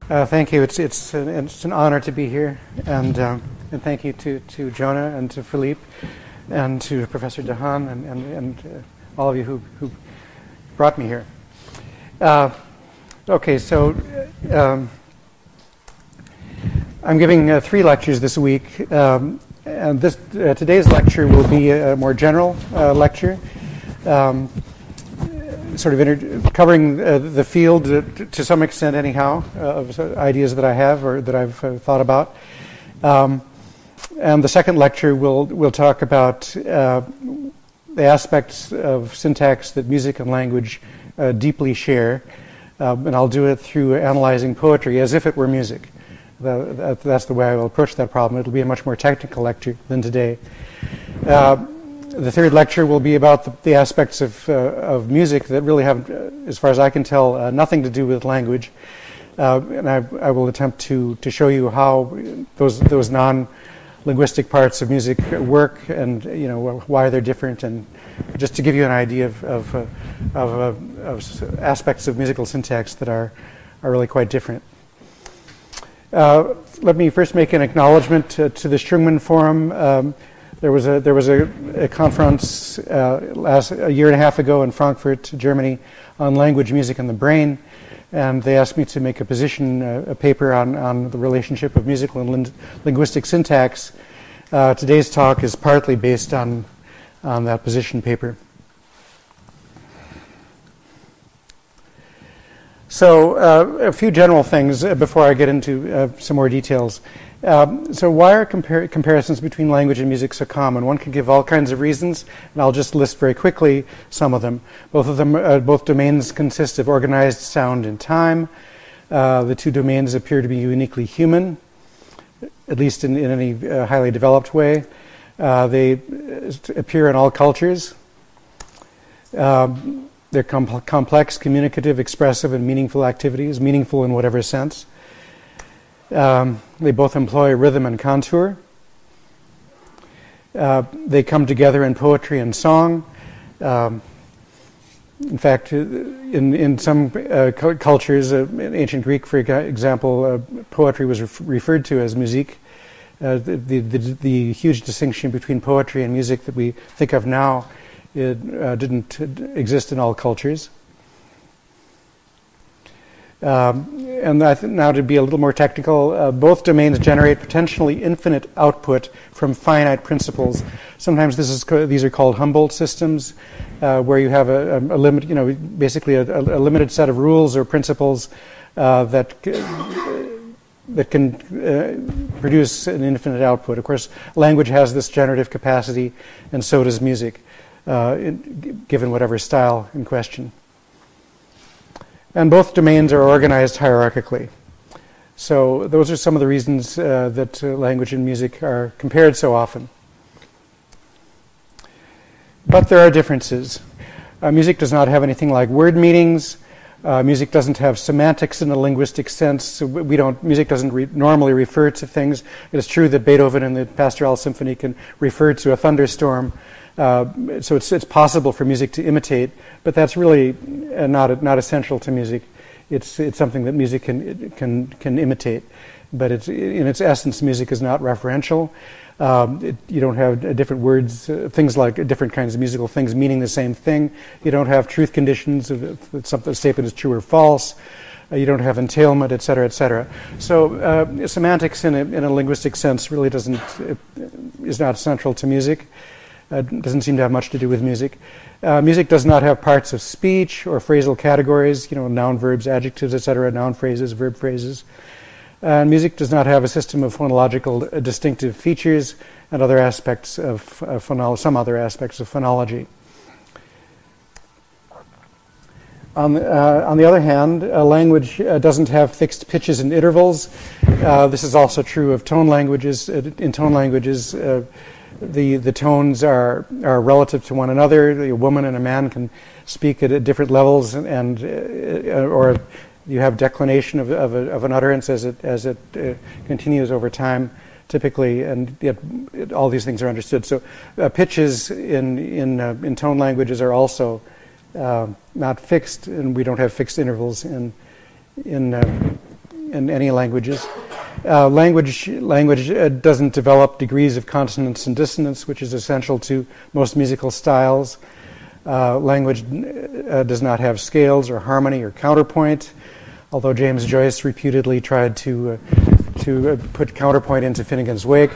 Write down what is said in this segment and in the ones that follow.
Thank you. It's an honor to be here, and thank you to Jonah and to Philippe and to Professor Dehaan and all of you who brought me here. Okay, so I'm giving 3 lectures this week, and today's lecture will be a more general lecture. Sort of covering the field to some extent, anyhow, of ideas that I have or that I've thought about. And the second lecture will talk about the aspects of syntax that music and language deeply share, and I'll do it through analyzing poetry as if it were music. That's the way I will approach that problem. It'll be a much more technical lecture than today. The third lecture will be about the aspects of music that really have, as far as I can tell, nothing to do with language. And I will attempt to show you how those non-linguistic parts of music work, and why they're different, and just to give you an idea of aspects of musical syntax that are really quite different. Let me first make an acknowledgement to the Strungman Forum. There was a conference a year and a half ago in Frankfurt, Germany, on language, music, and the brain, and they asked me to make a paper on the relationship of musical and linguistic syntax. Today's talk is partly based on that position paper. So a few general things before I get into some more details. So why are comparisons between language and music so common? One could give all kinds of reasons, and I'll just list very quickly some of them. Both domains consist of organized sound and time. The two domains appear to be uniquely human, at least in any highly developed way. They appear in all cultures. They're complex, communicative, expressive, and meaningful activities, meaningful in whatever sense. They both employ rhythm and contour. They come together in poetry and song. In fact, in some cultures, in ancient Greek, for example, poetry was referred to as musique. The huge distinction between poetry and music that we think of now, it didn't exist in all cultures. And I think now to be a little more technical, both domains generate potentially infinite output from finite principles. Sometimes these are called Humboldt systems, where you have a limit, basically a limited set of rules or principles that can produce an infinite output. Of course, language has this generative capacity, and so does music, given whatever style in question. And both domains are organized hierarchically. So those are some of the reasons that language and music are compared so often. But there are differences. Music does not have anything like word meanings. Music doesn't have semantics in a linguistic sense. Music doesn't normally refer to things. It is true that Beethoven in the Pastoral Symphony can refer to a thunderstorm. So it's possible for music to imitate, but that's really not essential to music. It's something that music can imitate, but in its essence, music is not referential. You don't have different words, things like different kinds of musical things meaning the same thing. You don't have truth conditions if something statement is true or false. You don't have entailment, et cetera, et cetera. So semantics in a linguistic sense really is not central to music. Doesn't seem to have much to do with music. Music does not have parts of speech or phrasal categories, noun, verbs, adjectives, etc., noun phrases, verb phrases. And music does not have a system of phonological distinctive features and other aspects of some other aspects of phonology. On the other hand, language doesn't have fixed pitches and intervals. This is also true of tone languages. In tone languages, the tones are relative to one another. A woman and a man can speak at different levels, or you have declination of an utterance as it continues over time, typically, and yet all these things are understood. So pitches in tone languages are also not fixed, and we don't have fixed intervals in in any languages. Language doesn't develop degrees of consonance and dissonance, which is essential to most musical styles. Language does not have scales or harmony or counterpoint, although James Joyce reputedly tried to put counterpoint into Finnegan's Wake.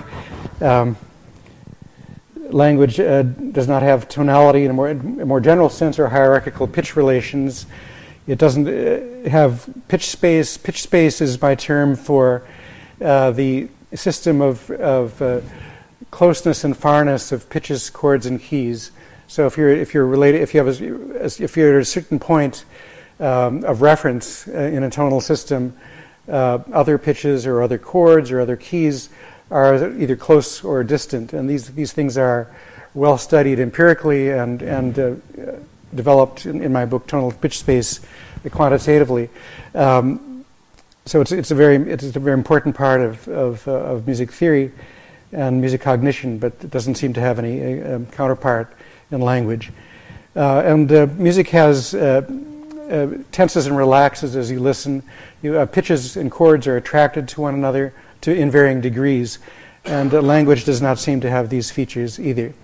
Language does not have tonality in a more general sense or hierarchical pitch relations. It doesn't have pitch space. Pitch space is my term for the system of closeness and farness of pitches, chords, and keys. So if you're at a certain point of reference in a tonal system, other pitches or other chords or other keys are either close or distant, and these things are well studied empirically and developed in my book Tonal Pitch Space quantitatively. So it's a very important part of music theory and music cognition, but it doesn't seem to have any counterpart in language. Music has tenses and relaxes as you listen. Pitches and chords are attracted to one another in varying degrees, and language does not seem to have these features either.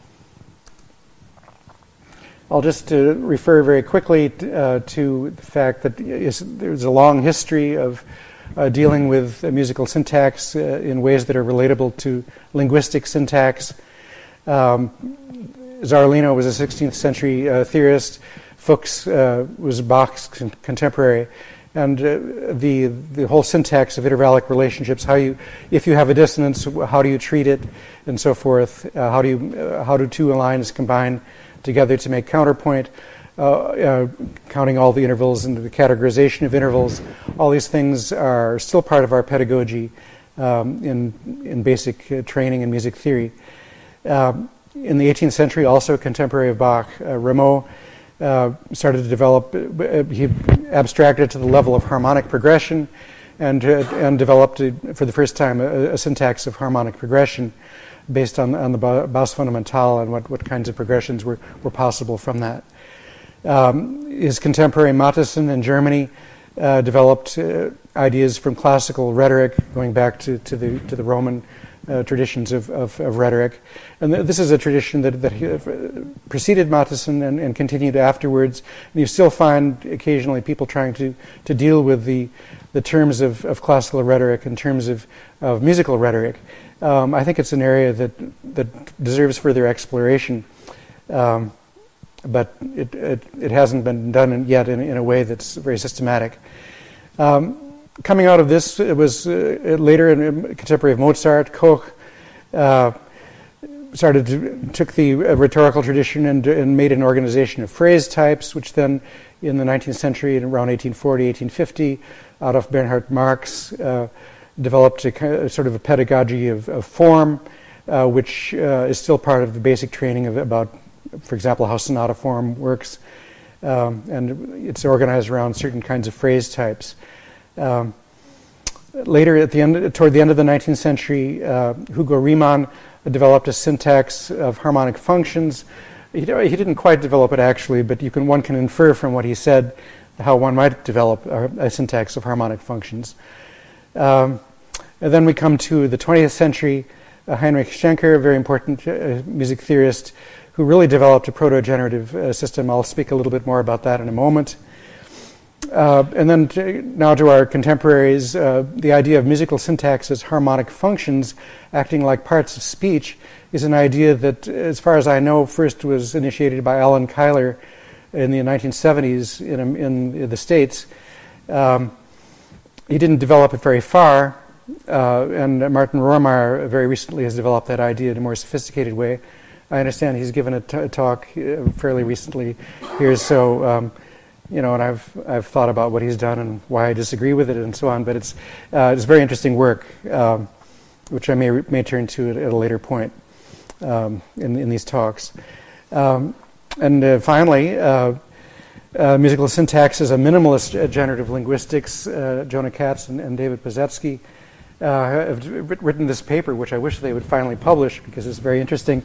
I'll just refer very quickly to the fact that there's a long history of dealing with musical syntax in ways that are relatable to linguistic syntax. Zarlino was a 16th century theorist. Fuchs was Bach's contemporary. And the whole syntax of intervallic relationships, if you have a dissonance, how do you treat it, and so forth? How do two lines combine together to make counterpoint? Counting all the intervals and the categorization of intervals. All these things are still part of our pedagogy in basic training in music theory. In the 18th century, also contemporary of Bach, Rameau started to develop. He abstracted to the level of harmonic progression, and developed for the first time a syntax of harmonic progression based on the Bass Fondamentale and what kinds of progressions were possible from that. His contemporary Mattheson in Germany developed ideas from classical rhetoric, going back to the Roman traditions of rhetoric. And this is a tradition that preceded Mattheson and continued afterwards. And you still find occasionally people trying to deal with the terms of classical rhetoric in terms of musical rhetoric. I think it's an area that deserves further exploration, but it hasn't been done yet in a way that's very systematic. Coming out of this, it was later in contemporary of Mozart, Koch took the rhetorical tradition and made an organization of phrase types, which then in the 19th century, around 1840, 1850, out of Bernhard Marx, developed a sort of a pedagogy of form, which is still part of the basic training about, for example, how sonata form works, and it's organized around certain kinds of phrase types. Later, toward the end of the 19th century, Hugo Riemann developed a syntax of harmonic functions. He didn't quite develop it actually, but one can infer from what he said how one might develop a syntax of harmonic functions. And then we come to the 20th century, Heinrich Schenker, a very important music theorist, who really developed a proto-generative system. I'll speak a little bit more about that in a moment. And then now to our contemporaries, the idea of musical syntax as harmonic functions acting like parts of speech is an idea that, as far as I know, first was initiated by Alan Kyler in the 1970s in the States. He didn't develop it very far, and Martin Rohrmeyer very recently has developed that idea in a more sophisticated way. I understand he's given a talk fairly recently here, so and I've thought about what he's done and why I disagree with it and so on. But it's very interesting work, which I may turn to at a later point in these talks. And finally, musical syntax is a minimalist generative linguistics. Jonah Katz and David Pozetsky have written this paper, which I wish they would finally publish because it's very interesting,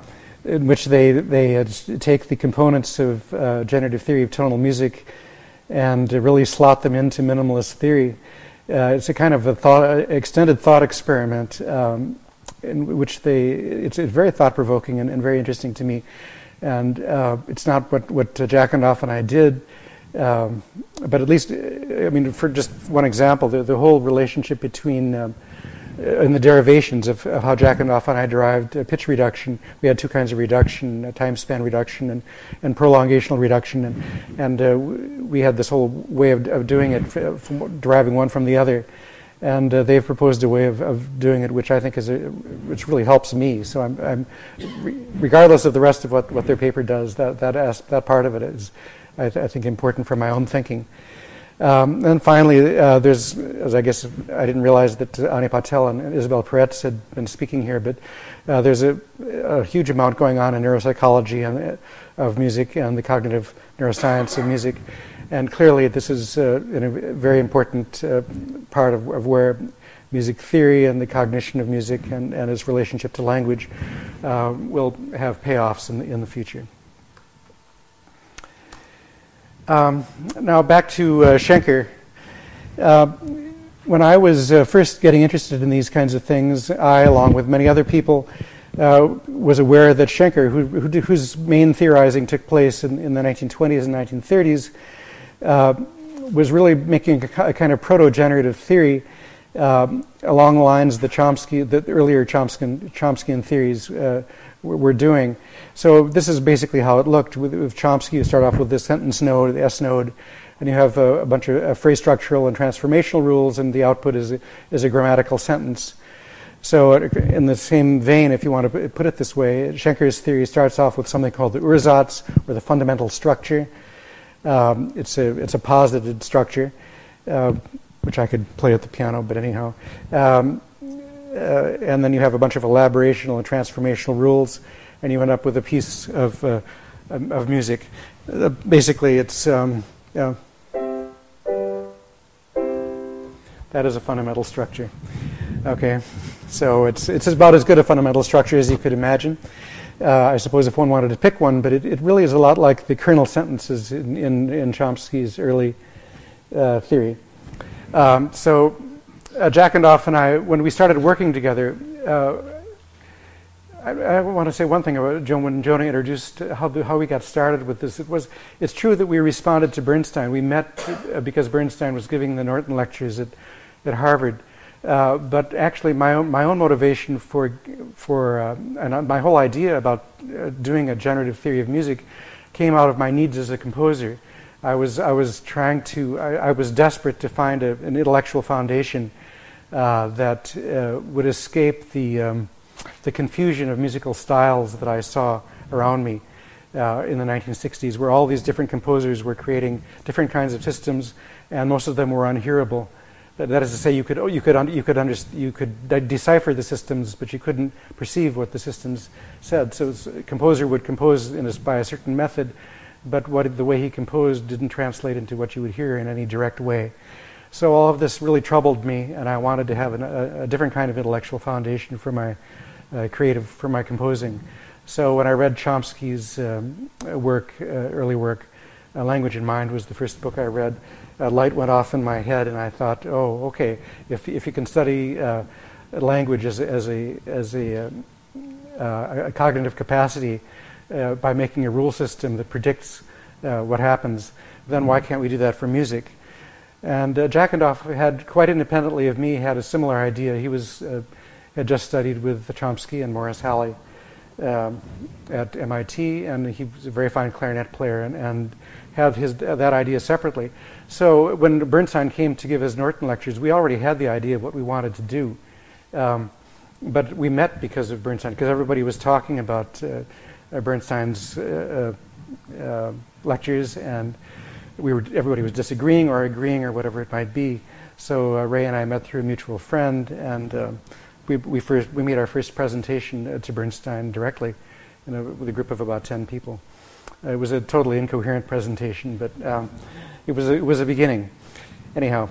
in which they take the components of generative theory of tonal music and really slot them into minimalist theory. It's a kind of extended thought experiment in which it's very thought-provoking and very interesting to me. And it's not what Jackanoff and I did, but at least, for just one example, the whole relationship between in the derivations of how Jackanoff and I derived pitch reduction. We had two kinds of reduction, time span reduction and prolongational reduction, and we had this whole way of doing it, deriving one from the other. And they've proposed a way of doing it, which I think which really helps me. So I'm regardless of the rest of what their paper does, that part of it is, I think, important for my own thinking. And finally, there's, as I guess I didn't realize that Ani Patel and Isabelle Peretz had been speaking here, but there's a huge amount going on in neuropsychology of music and the cognitive neuroscience of music. And clearly this is a very important part of where music theory and the cognition of music and its relationship to language will have payoffs in the future. Now back to Schenker. When I was first getting interested in these kinds of things, I, along with many other people, was aware that Schenker, whose main theorizing took place in the 1920s and 1930s, was really making a kind of proto-generative theory along the lines that the earlier Chomskyan theories were doing. So this is basically how it looked. With Chomsky, you start off with the sentence node, the S node, and you have a bunch of phrase structural and transformational rules, and the output is a grammatical sentence. So in the same vein, if you want to put it this way, Schenker's theory starts off with something called the Ursatz, or the fundamental structure. It's a posited structure, which I could play at the piano, but anyhow. And then you have a bunch of elaborational and transformational rules, and you end up with a piece of music. Basically, it's that is a fundamental structure. Okay, so it's about as good a fundamental structure as you could imagine. I suppose if one wanted to pick one, but it really is a lot like the kernel sentences in Chomsky's early theory. So Jackanoff and I, when we started working together, I want to say one thing about when Jonah introduced how we got started with this. It's true that we responded to Bernstein. We met because Bernstein was giving the Norton lectures at Harvard. But actually, my own motivation and my whole idea about doing a generative theory of music came out of my needs as a composer. I was desperate to find an intellectual foundation that would escape the confusion of musical styles that I saw around me in the 1960s, where all these different composers were creating different kinds of systems, and most of them were unhearable. That is to say, you could decipher the systems, but you couldn't perceive what the systems said. So a composer would compose by a certain method, but the way he composed didn't translate into what you would hear in any direct way. So all of this really troubled me, and I wanted to have a different kind of intellectual foundation for my composing. So when I read Chomsky's early work, Language in Mind was the first book I read. A light went off in my head, and I thought, oh, okay, if you can study language as a cognitive capacity by making a rule system that predicts what happens, then why can't we do that for music? And Jackanoff had, quite independently of me, had a similar idea. He had just studied with Chomsky and Morris Halle at MIT, and he was a very fine clarinet player, and had that idea separately. So when Bernstein came to give his Norton lectures, we already had the idea of what we wanted to do. But we met because of Bernstein, because everybody was talking about Bernstein's lectures, and everybody was disagreeing or agreeing or whatever it might be. So Ray and I met through a mutual friend, and we made our first presentation to Bernstein directly with a group of about 10 people. It was a totally incoherent presentation, but it was a beginning. Anyhow,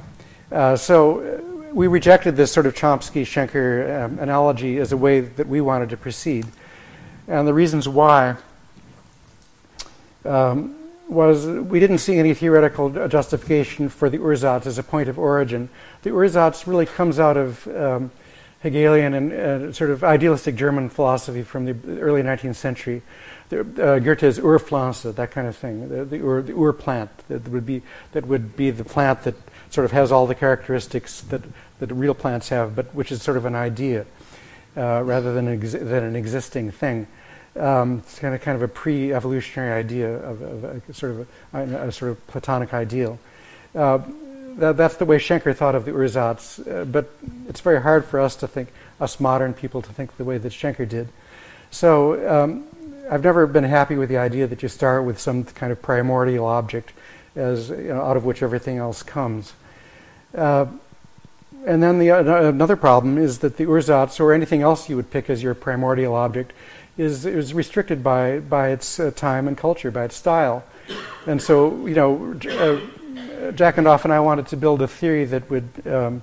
so we rejected this sort of Chomsky-Schenker analogy as a way that we wanted to proceed. And the reasons why was we didn't see any theoretical justification for the Ursatz as a point of origin. The Ursatz really comes out of Hegelian and sort of idealistic German philosophy from the early 19th century. Goethe's Urpflanze, that kind of thing, the Ur plant that would be the plant that sort of has all the characteristics that real plants have, but which is sort of an idea rather than an existing thing. It's kind of a pre-evolutionary idea of a sort of Platonic ideal. That's the way Schenker thought of the Ursatz, but it's very hard for us modern people to think the way that Schenker did. So I've never been happy with the idea that you start with some kind of primordial object as out of which everything else comes. And then another problem is that the Ursatz, or anything else you would pick as your primordial object, is restricted by its time and culture, by its style. And so, Jackendorf and I wanted to build a theory that would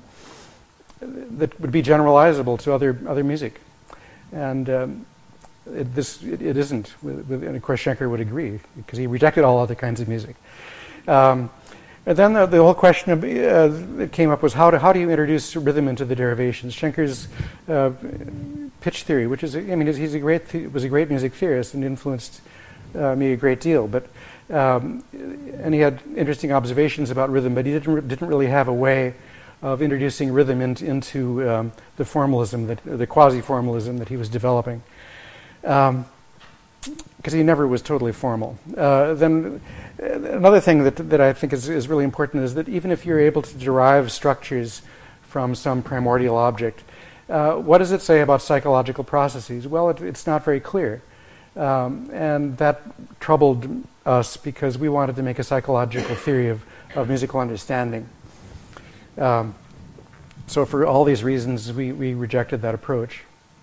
be generalizable to other music, and it isn't. And of course, Schenker would agree because he rejected all other kinds of music. And then the whole question that came up was how do you introduce rhythm into the derivations? Schenker's pitch theory, which is, was a great music theorist and influenced me a great deal, but. And he had interesting observations about rhythm, but he didn't really have a way of introducing rhythm into the formalism, the quasi-formalism that he was developing, because he never was totally formal. Then another thing that I think is really important is that even if you're able to derive structures from some primordial object, what does it say about psychological processes? Well, it's not very clear. And that troubled us because we wanted to make a psychological theory of musical understanding. So for all these reasons, we rejected that approach.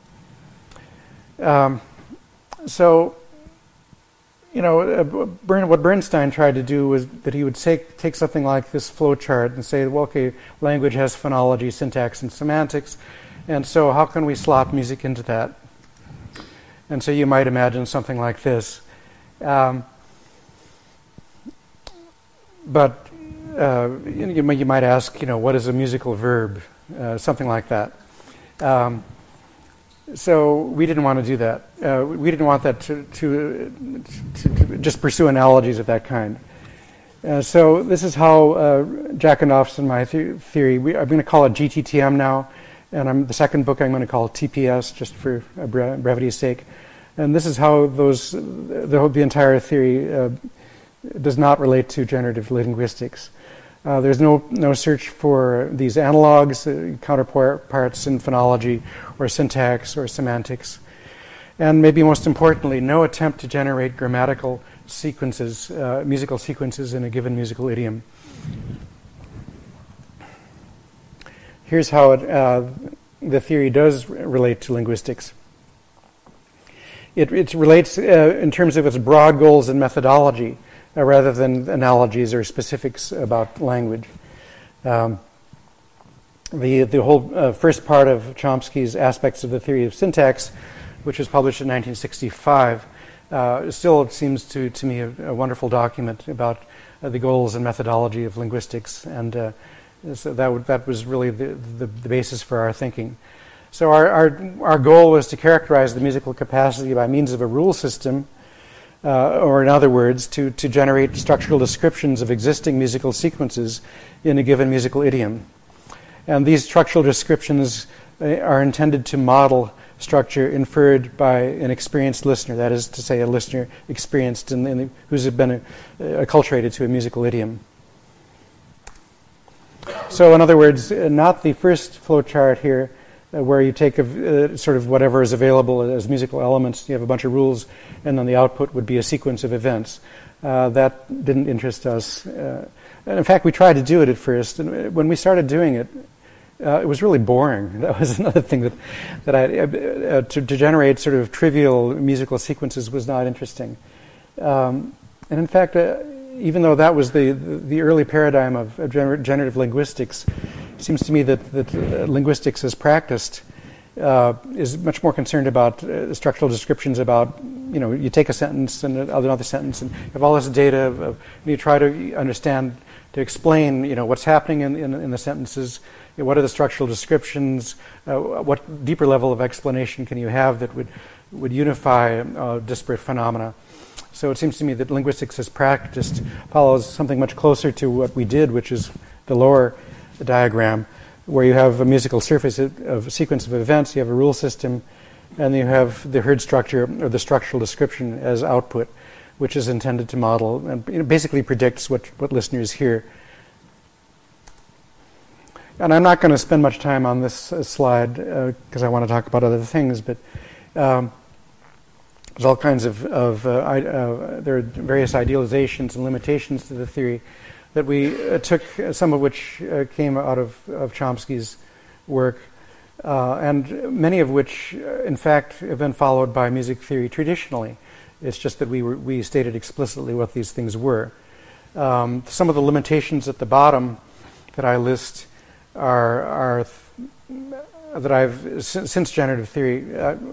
What Bernstein tried to do was that he would take something like this flow chart and say, well, okay, language has phonology, syntax, and semantics, and so how can we slot music into that? And so you might imagine something like this. But you might ask, what is a musical verb? Something like that. So we didn't want to do that. We didn't want that to just pursue analogies of that kind. So this is how Jackendorf's and my theory. I'm going to call it GTTM now. And the second book I'm going to call TPS, just for brevity's sake. And this is how the entire theory does not relate to generative linguistics. There's no search for these analogs, counterparts in phonology or syntax or semantics. And maybe most importantly, no attempt to generate grammatical sequences, musical sequences in a given musical idiom. Here's how the theory does relate to linguistics. It relates in terms of its broad goals and methodology, rather than analogies or specifics about language. The whole first part of Chomsky's Aspects of the Theory of Syntax, which was published in 1965, still seems to me a wonderful document about the goals and methodology of linguistics, and so that was really the basis for our thinking. So our goal was to characterize the musical capacity by means of a rule system, or in other words, to generate structural descriptions of existing musical sequences in a given musical idiom. And these structural descriptions are intended to model structure inferred by an experienced listener, that is to say, a listener experienced who's been acculturated to a musical idiom. So in other words, not the first flowchart here, where you take sort of whatever is available as musical elements, you have a bunch of rules, and then the output would be a sequence of events. That didn't interest us. And in fact, we tried to do it at first, and when we started doing it, it was really boring. That was another thing that to generate sort of trivial musical sequences was not interesting. And in fact, even though that was the early paradigm of generative linguistics, it seems to me that linguistics as practiced is much more concerned about structural descriptions about you take a sentence and another sentence, and you have all this data, and you try to understand, to explain, what's happening in the sentences, what are the structural descriptions, what deeper level of explanation can you have that would unify disparate phenomena. So it seems to me that linguistics as practiced follows something much closer to what we did, which is the lower diagram, where you have a musical surface of a sequence of events, you have a rule system, and you have the herd structure, or the structural description, as output, which is intended to model and basically predicts what listeners hear. And I'm not going to spend much time on this slide because I want to talk about other things, but there's all kinds of there are various idealizations and limitations to the theory that we took, some of which came out of Chomsky's work, and many of which, in fact, have been followed by music theory traditionally. It's just that we stated explicitly what these things were. Some of the limitations at the bottom that I list are that I've since generative theory.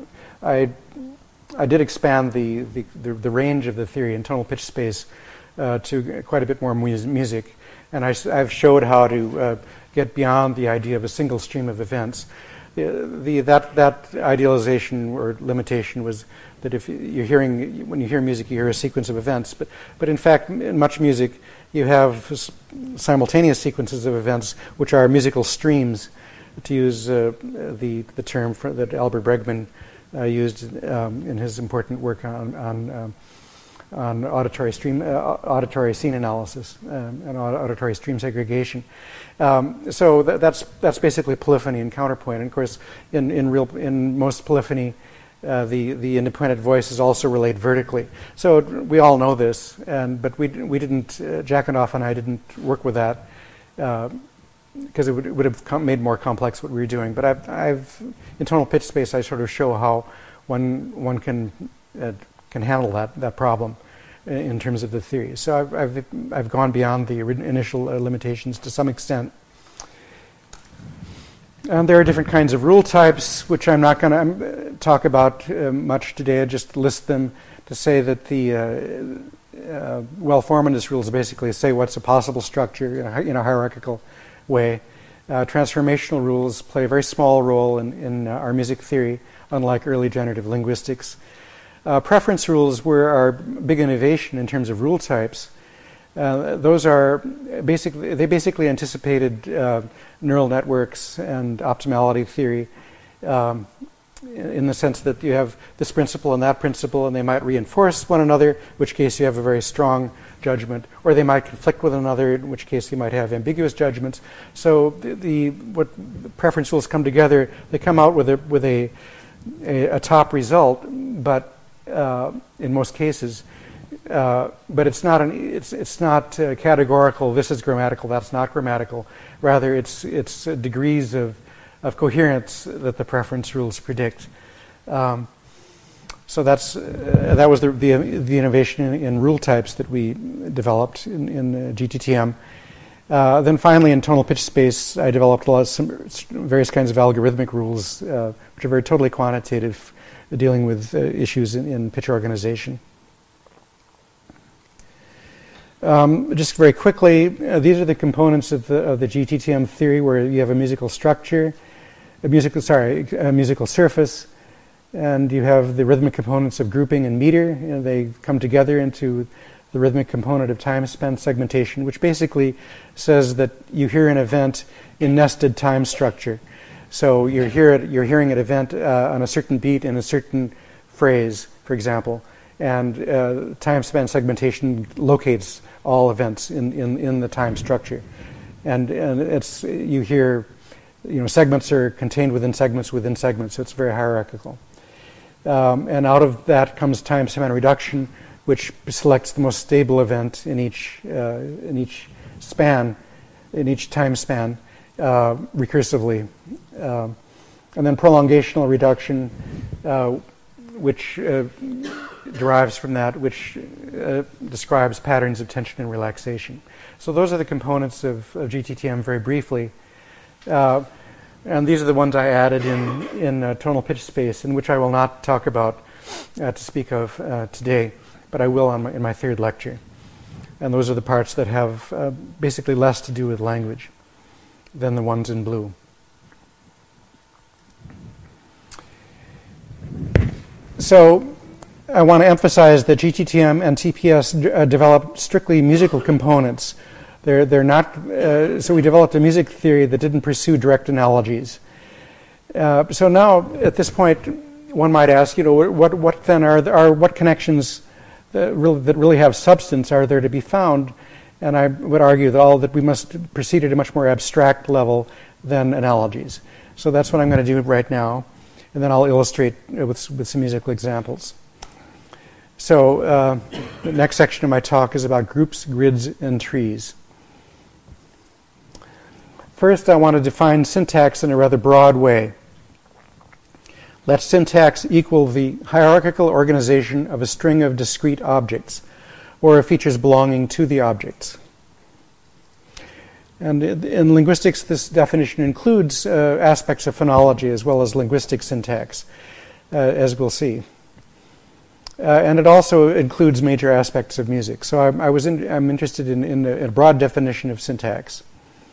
I did expand the range of the theory in tonal pitch space to quite a bit more music, and I've showed how to get beyond the idea of a single stream of events. That idealization or limitation was that if when you hear music, you hear a sequence of events, but in fact, in much music, you have simultaneous sequences of events which are musical streams, to use the term that Albert Bregman used in his important work on auditory scene analysis and auditory stream segregation. So that's basically polyphony and counterpoint. And of course, in most polyphony, the independent voices also relate vertically. So we all know this, but we didn't. Jackanoff and I didn't work with that because it would have made more complex what we were doing. But I've in tonal pitch space, I sort of show how one can handle that problem in terms of the theory. So I've gone beyond the initial limitations to some extent. And there are different kinds of rule types, which I'm not going to talk about much today. I just list them to say that the well-formedness rules basically say what's a possible structure in a hierarchical way. Transformational rules play a very small role in our music theory, unlike early generative linguistics. Preference rules were our big innovation in terms of rule types. Those are basically anticipated neural networks and optimality theory in the sense that you have this principle and that principle, and they might reinforce one another, in which case you have a very strong judgment, or they might conflict with one another, in which case you might have ambiguous judgments. So what preference rules come together, they come out with a top result, but in most cases. But it's not categorical. This is grammatical. That's not grammatical. Rather, it's degrees of coherence that the preference rules predict. So that was the innovation in rule types that we developed in GTTM. Then finally, in tonal pitch space, I developed some various kinds of algorithmic rules, which are very totally quantitative, dealing with issues in pitch organization. Just very quickly, these are the components of the GTTM theory, where you have a musical structure, a musical surface, and you have the rhythmic components of grouping and meter, and they come together into the rhythmic component of time span segmentation, which basically says that you hear an event in nested time structure. So you're hearing an event on a certain beat in a certain phrase, for example, and time span segmentation locates all events in the time structure, and it's you hear, segments are contained within segments within segments, so it's very hierarchical. And out of that comes time span reduction, which selects the most stable event in each time span, recursively, and then prolongational reduction, which derives from that, which describes patterns of tension and relaxation. So those are the components of GTTM very briefly. And these are the ones I added in tonal pitch space, in which I will not talk about to speak of today, but I will in my third lecture. And those are the parts that have basically less to do with language than the ones in blue. So I want to emphasize that GTTM and TPS developed strictly musical components. They're not. So we developed a music theory that didn't pursue direct analogies. So now, at this point, one might ask, what then are what connections that really have substance are there to be found? And I would argue that we must proceed at a much more abstract level than analogies. So that's what I'm going to do right now, and then I'll illustrate with some musical examples. So the next section of my talk is about groups, grids, and trees. First, I want to define syntax in a rather broad way. Let syntax equal the hierarchical organization of a string of discrete objects, or of features belonging to the objects. And in linguistics, this definition includes aspects of phonology as well as linguistic syntax, as we'll see. And it also includes major aspects of music. So I'm interested in a broad definition of syntax.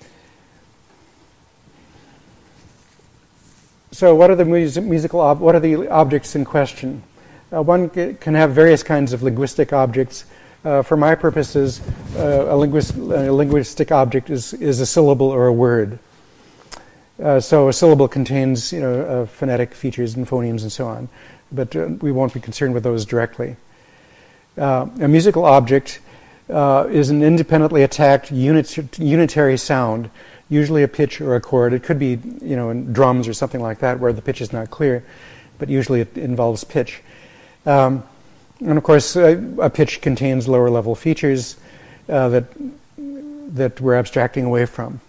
So what are the objects in question? One can have various kinds of linguistic objects. For my purposes, a linguistic object is a syllable or a word. So a syllable contains phonetic features and phonemes and so on, but we won't be concerned with those directly. A musical object is an independently attacked unitary sound, usually a pitch or a chord. It could be, in drums or something like that, where the pitch is not clear, but usually it involves pitch. And of course, a pitch contains lower-level features that we're abstracting away from.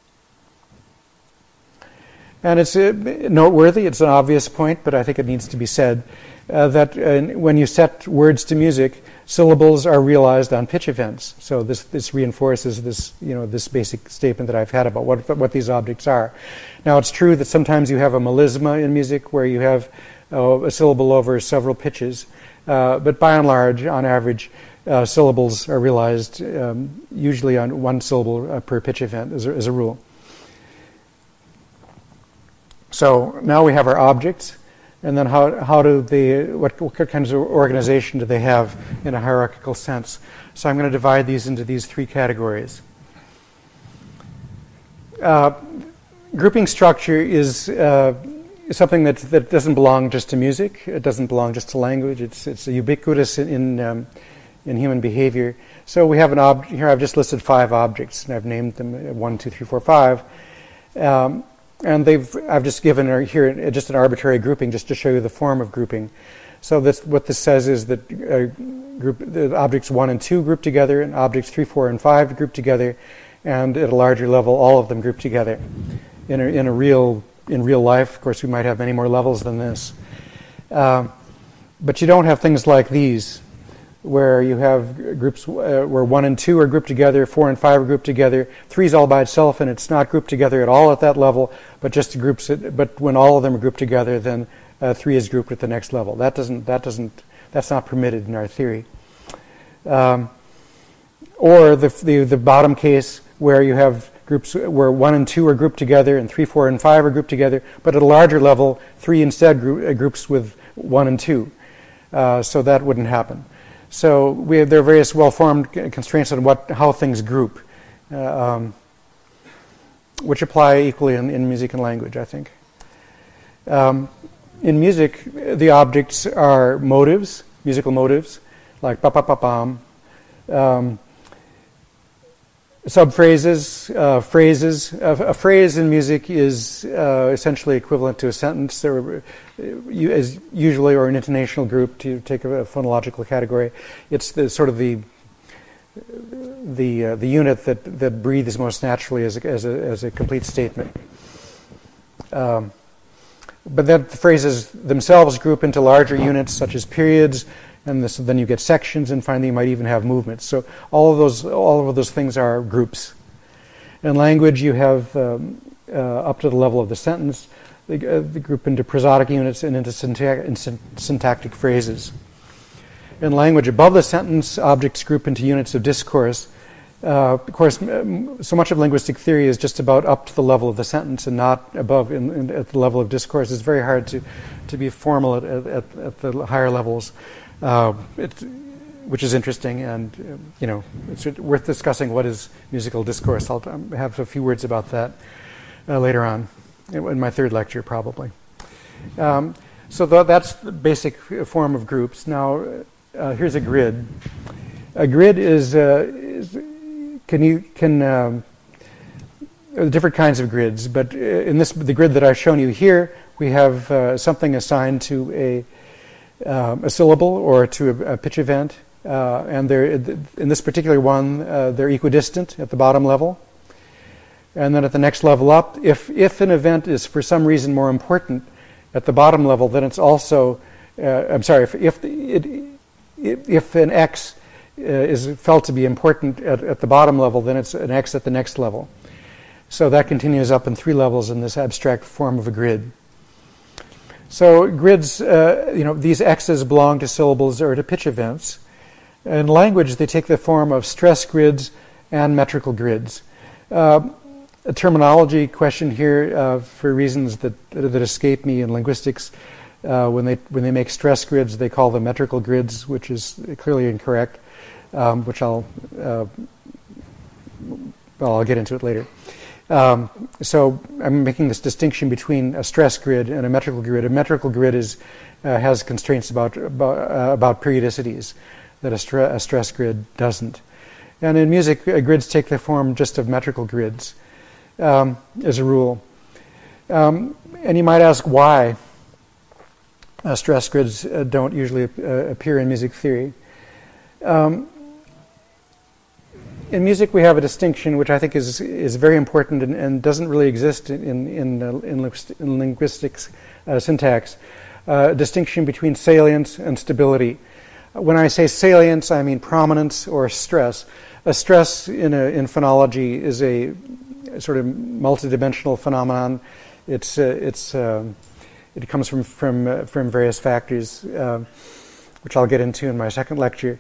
And it's noteworthy. It's an obvious point, but I think it needs to be said that when you set words to music, syllables are realized on pitch events. So this reinforces this basic statement that I've had about what these objects are. Now, it's true that sometimes you have a melisma in music where you have a syllable over several pitches, but by and large, on average, syllables are realized usually on one syllable per pitch event as a rule. So now we have our objects. And then what kinds of organization do they have in a hierarchical sense? So I'm going to divide these into these three categories. Grouping structure is something that doesn't belong just to music. It doesn't belong just to language. It's ubiquitous in human behavior. So we have an object here. I've just listed 5 objects, and I've named them 1, 2, 3, 4, 5. And I've just given here just an arbitrary grouping just to show you the form of grouping. So what this says is that the objects 1 and 2 group together, and objects 3, 4, and 5 group together, and at a larger level, all of them group together. In real life, of course, we might have many more levels than this. But you don't have things like these, where you have groups where 1 and 2 are grouped together, 4 and 5 are grouped together, 3 is all by itself, and it's not grouped together at all at that level, but just groups it. But when all of them are grouped together, then 3 is grouped at the next level. That's not permitted in our theory. Or the bottom case, where you have groups where 1 and 2 are grouped together, and 3, 4, and 5 are grouped together, but at a larger level, 3 instead groups with 1 and 2. So that wouldn't happen. So there are various well-formed constraints on how things group, which apply equally in music and language, I think. In music, the objects are motives, musical motives, like ba-ba-ba-bam, subphrases, phrases. A phrase in music is essentially equivalent to a sentence. There is usually, or an intonational group, to take a phonological category. It's the unit that breathes most naturally as a complete statement. But then the phrases themselves group into larger units, such as periods, and then you get sections, and finally you might even have movements. So all of those things are groups. In language, you have up to the level of the sentence, They group into prosodic units and into syntactic phrases. In language above the sentence, objects group into units of discourse. Of course, so much of linguistic theory is just about up to the level of the sentence and not above at the level of discourse. It's very hard to be formal at the higher levels, which is interesting, and it's worth discussing what is musical discourse. I'll have a few words about that later on in my third lecture, probably. So that's the basic form of groups. Now, here's a grid. A grid is different kinds of grids, but the grid that I've shown you here, we have something assigned to a syllable or to a pitch event, and in this particular one, they're equidistant at the bottom level. And then at the next level up, if an event is for some reason more important at the bottom level, then it's also, if an X is felt to be important at the bottom level, then it's an X at the next level. So that continues up in 3 levels in this abstract form of a grid. So grids, these X's belong to syllables or to pitch events. In language, they take the form of stress grids and metrical grids. A terminology question here for reasons that escape me in linguistics. When they make stress grids, they call them metrical grids, which is clearly incorrect, which I'll get into it later. So I'm making this distinction between a stress grid and a metrical grid. A metrical grid has constraints about periodicities that a stress grid doesn't. And in music, grids take the form just of metrical grids as a rule. And you might ask why stress grids don't usually appear in music theory. In music, we have a distinction which I think is very important and doesn't really exist in linguistics syntax. A distinction between salience and stability. When I say salience, I mean prominence or stress. A stress in phonology is a sort of multidimensional phenomenon. It comes from various factors, which I'll get into in my second lecture.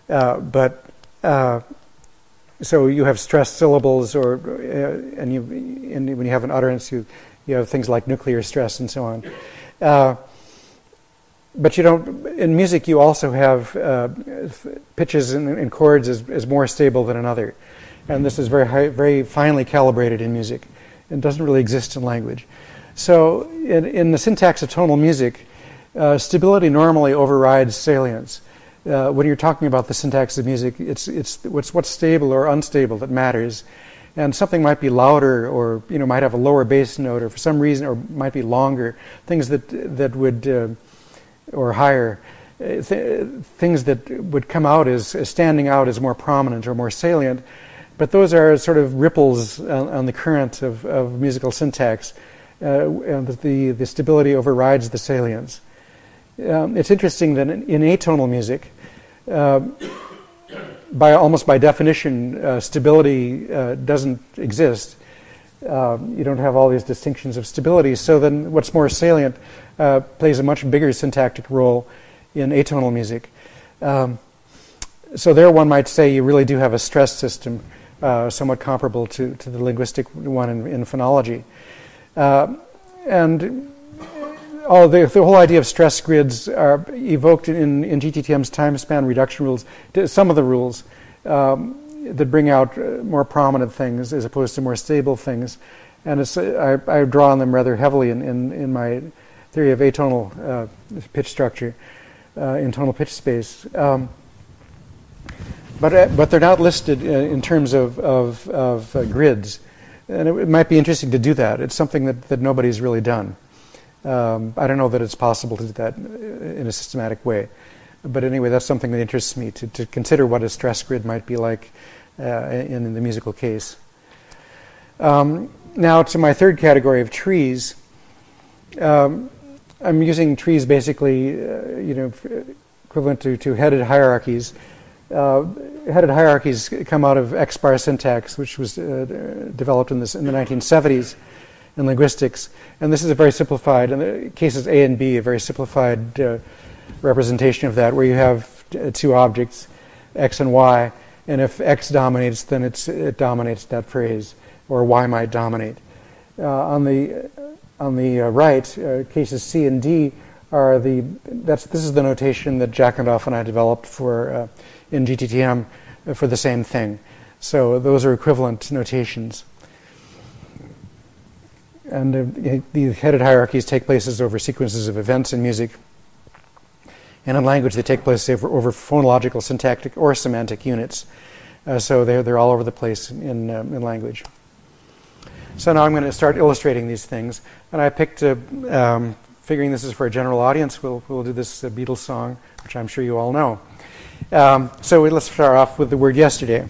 So you have stressed syllables, and when you have an utterance, you have things like nuclear stress and so on. But you don't. In music, you also have pitches and chords as more stable than another, and this is very finely calibrated in music. It doesn't really exist in language. So in the syntax of tonal music, stability normally overrides salience. When you're talking about the syntax of music, it's what's stable or unstable that matters, and something might be louder, or might have a lower bass note, or for some reason, or might be longer. Things that would or higher, things that would come out as standing out as more prominent or more salient, but those are sort of ripples on the current of musical syntax, and the stability overrides the salience. It's interesting that in atonal music, almost by definition, stability doesn't exist. You don't have all these distinctions of stability. So then what's more salient plays a much bigger syntactic role in atonal music. So there one might say you really do have a stress system, somewhat comparable to the linguistic one in phonology. And the whole idea of stress grids are evoked in GTTM's time span reduction rules. Some of the rules that bring out more prominent things as opposed to more stable things, and I draw on them rather heavily in my theory of atonal pitch structure in tonal pitch space. But they're not listed in terms of grids, and it might be interesting to do that. It's something that nobody's really done. I don't know that it's possible to do that in a systematic way. But anyway, that's something that interests me, to consider what a stress grid might be like in the musical case. Now to my third category of trees. I'm using trees basically, equivalent to headed hierarchies. Headed hierarchies come out of X-bar syntax, which was developed in the 1970s. in linguistics. And this is a very simplified, in the cases A and B, a very simplified representation of that, where you have two objects, X and Y, and if X dominates, then it dominates that phrase, or Y might dominate. On the right, cases C and D are this is the notation that Jackendorf and I developed for in GTTM for the same thing. So those are equivalent notations. And the headed hierarchies take places over sequences of events in music. And in language, they take place over phonological, syntactic, or semantic units. So they're all over the place in language. So now I'm going to start illustrating these things. And I picked, figuring this is for a general audience, we'll do this Beatles song, which I'm sure you all know. So let's start off with the word yesterday.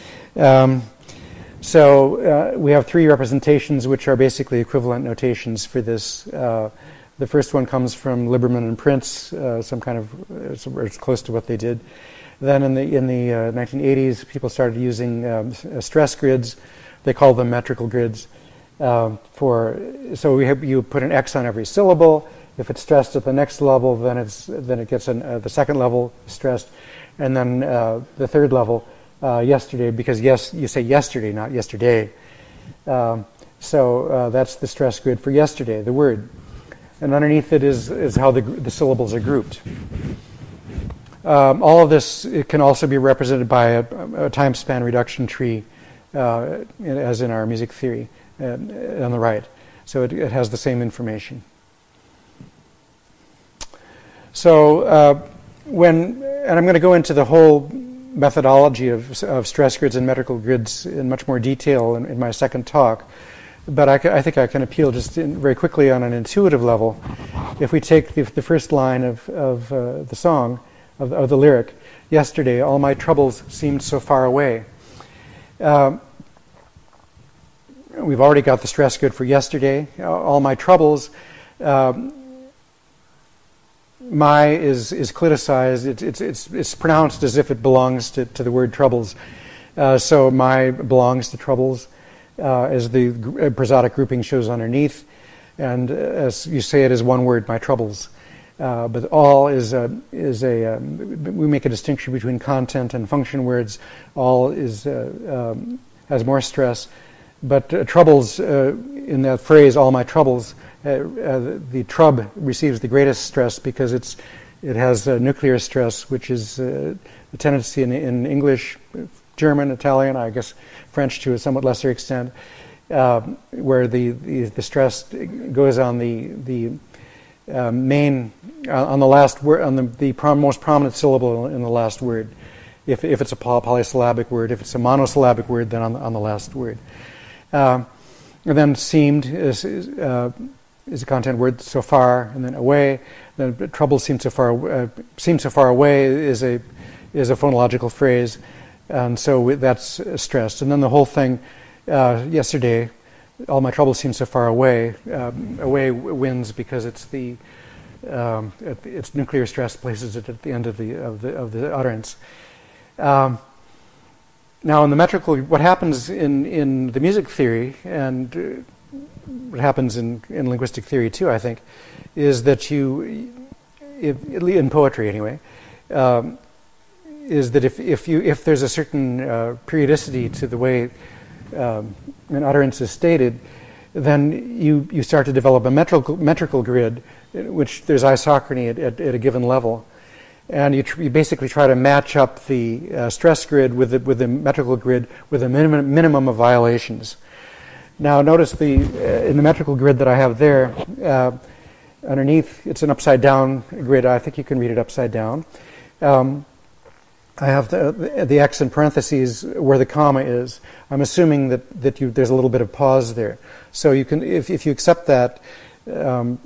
So we have three representations which are basically equivalent notations for this. The first one comes from Liberman and Prince, some kind of, it's close to what they did. Then in the 1980s, people started using stress grids. They call them metrical grids. So you put an X on every syllable. If it's stressed at the next level, then it gets the second level stressed, and then the third level yesterday, because you say yesterday, not yesterday. So that's the stress grid for yesterday, the word. And underneath it is how the syllables are grouped. All of this, it can also be represented by a time span reduction tree, as in our music theory on the right. So it has the same information. So and I'm going to go into the whole methodology of stress grids and metrical grids in much more detail in my second talk. But I think I can appeal just very quickly on an intuitive level. If we take the first line of the song, of the lyric, yesterday, all my troubles seemed so far away. We've already got the stress grid for yesterday. All my troubles, my is cliticized. It's pronounced as if it belongs to the word troubles. So my belongs to troubles, as the prosodic grouping shows underneath, and as you say it as one word, my troubles. But all is we make a distinction between content and function words. All has more stress, but troubles in that phrase, all my troubles, the trub receives the greatest stress because it has nuclear stress, which is a tendency in English, German, Italian, I guess French to a somewhat lesser extent, where the stress goes on the main on the last word, on the most prominent syllable in the last word. If it's a polysyllabic word, if it's a monosyllabic word, then on the last word. And then seemed is a content word, so far, and then away. Then trouble seemed so far away is a phonological phrase. And so that's stressed. And then the whole thing, yesterday, all my troubles seem so far away. Away wins because it's its nuclear stress places it at the end of the utterance. Now, in the metrical, what happens in the music theory, and what happens in linguistic theory too, I think, is that in poetry anyway, is that if there's a certain periodicity to the way an utterance is stated, then you start to develop a metrical grid, in which there's isochrony at a given level, and you basically try to match up the stress grid with the metrical grid with a minimum of violations. Now, notice in the metrical grid that I have there, underneath it's an upside down grid. I think you can read it upside down. I have the X in parentheses where the comma is. I'm assuming that there's a little bit of pause there. So you can, if you accept that, then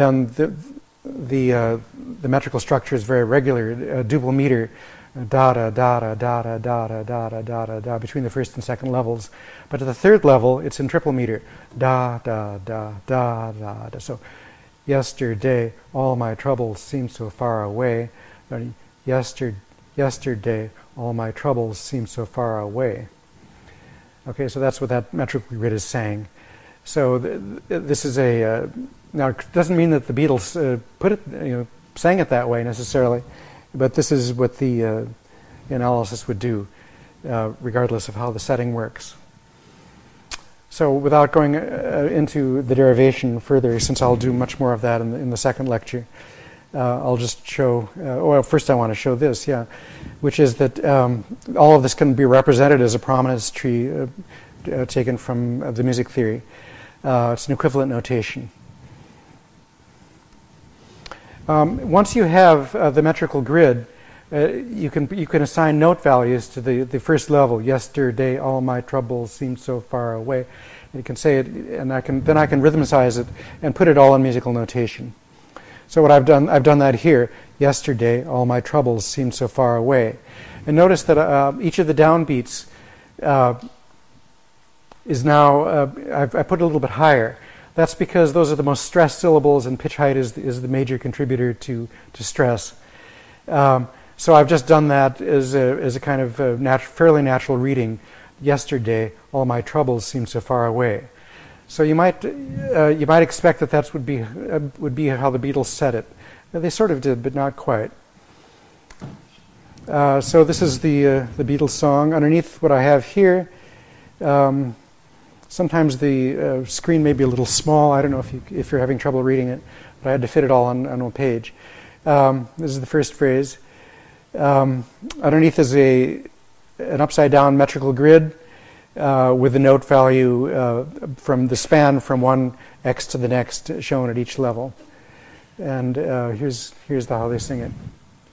the metrical structure is very regular, duple meter, da da da da da da da da da da da da between the first and second levels. But at the third level, it's in triple meter, da da da da da da. So, yesterday, all my troubles seem so far away. Yesterday, all my troubles seem so far away. Okay, so that's what that metrical grid is saying. So this is a now it doesn't mean that the Beatles put it, sang it that way necessarily, but this is what the analysis would do, regardless of how the setting works. So without going into the derivation further, since I'll do much more of that in the second lecture, I'll just show, well, first I want to show this, which is that all of this can be represented as a prominence tree taken from the music theory. It's an equivalent notation. Once you have the metrical grid, you can assign note values to the first level. Yesterday, all my troubles seemed so far away. You can say it, and then I can rhythmicize it and put it all in musical notation. So what I've done that here. Yesterday, all my troubles seemed so far away. And notice that each of the downbeats is now, I put it a little bit higher. That's because those are the most stressed syllables, and pitch height is the major contributor to stress. So I've just done that as a kind of fairly natural reading. Yesterday, all my troubles seemed so far away. So you might expect that would be how the Beatles said it. They sort of did, but not quite. So this is the Beatles song. Underneath what I have here, sometimes the screen may be a little small. I don't know if you're having trouble reading it, but I had to fit it all on one page. This is the first phrase. Underneath is an upside down metrical grid with the note value from the span from one X to the next shown at each level. And here's how they sing it.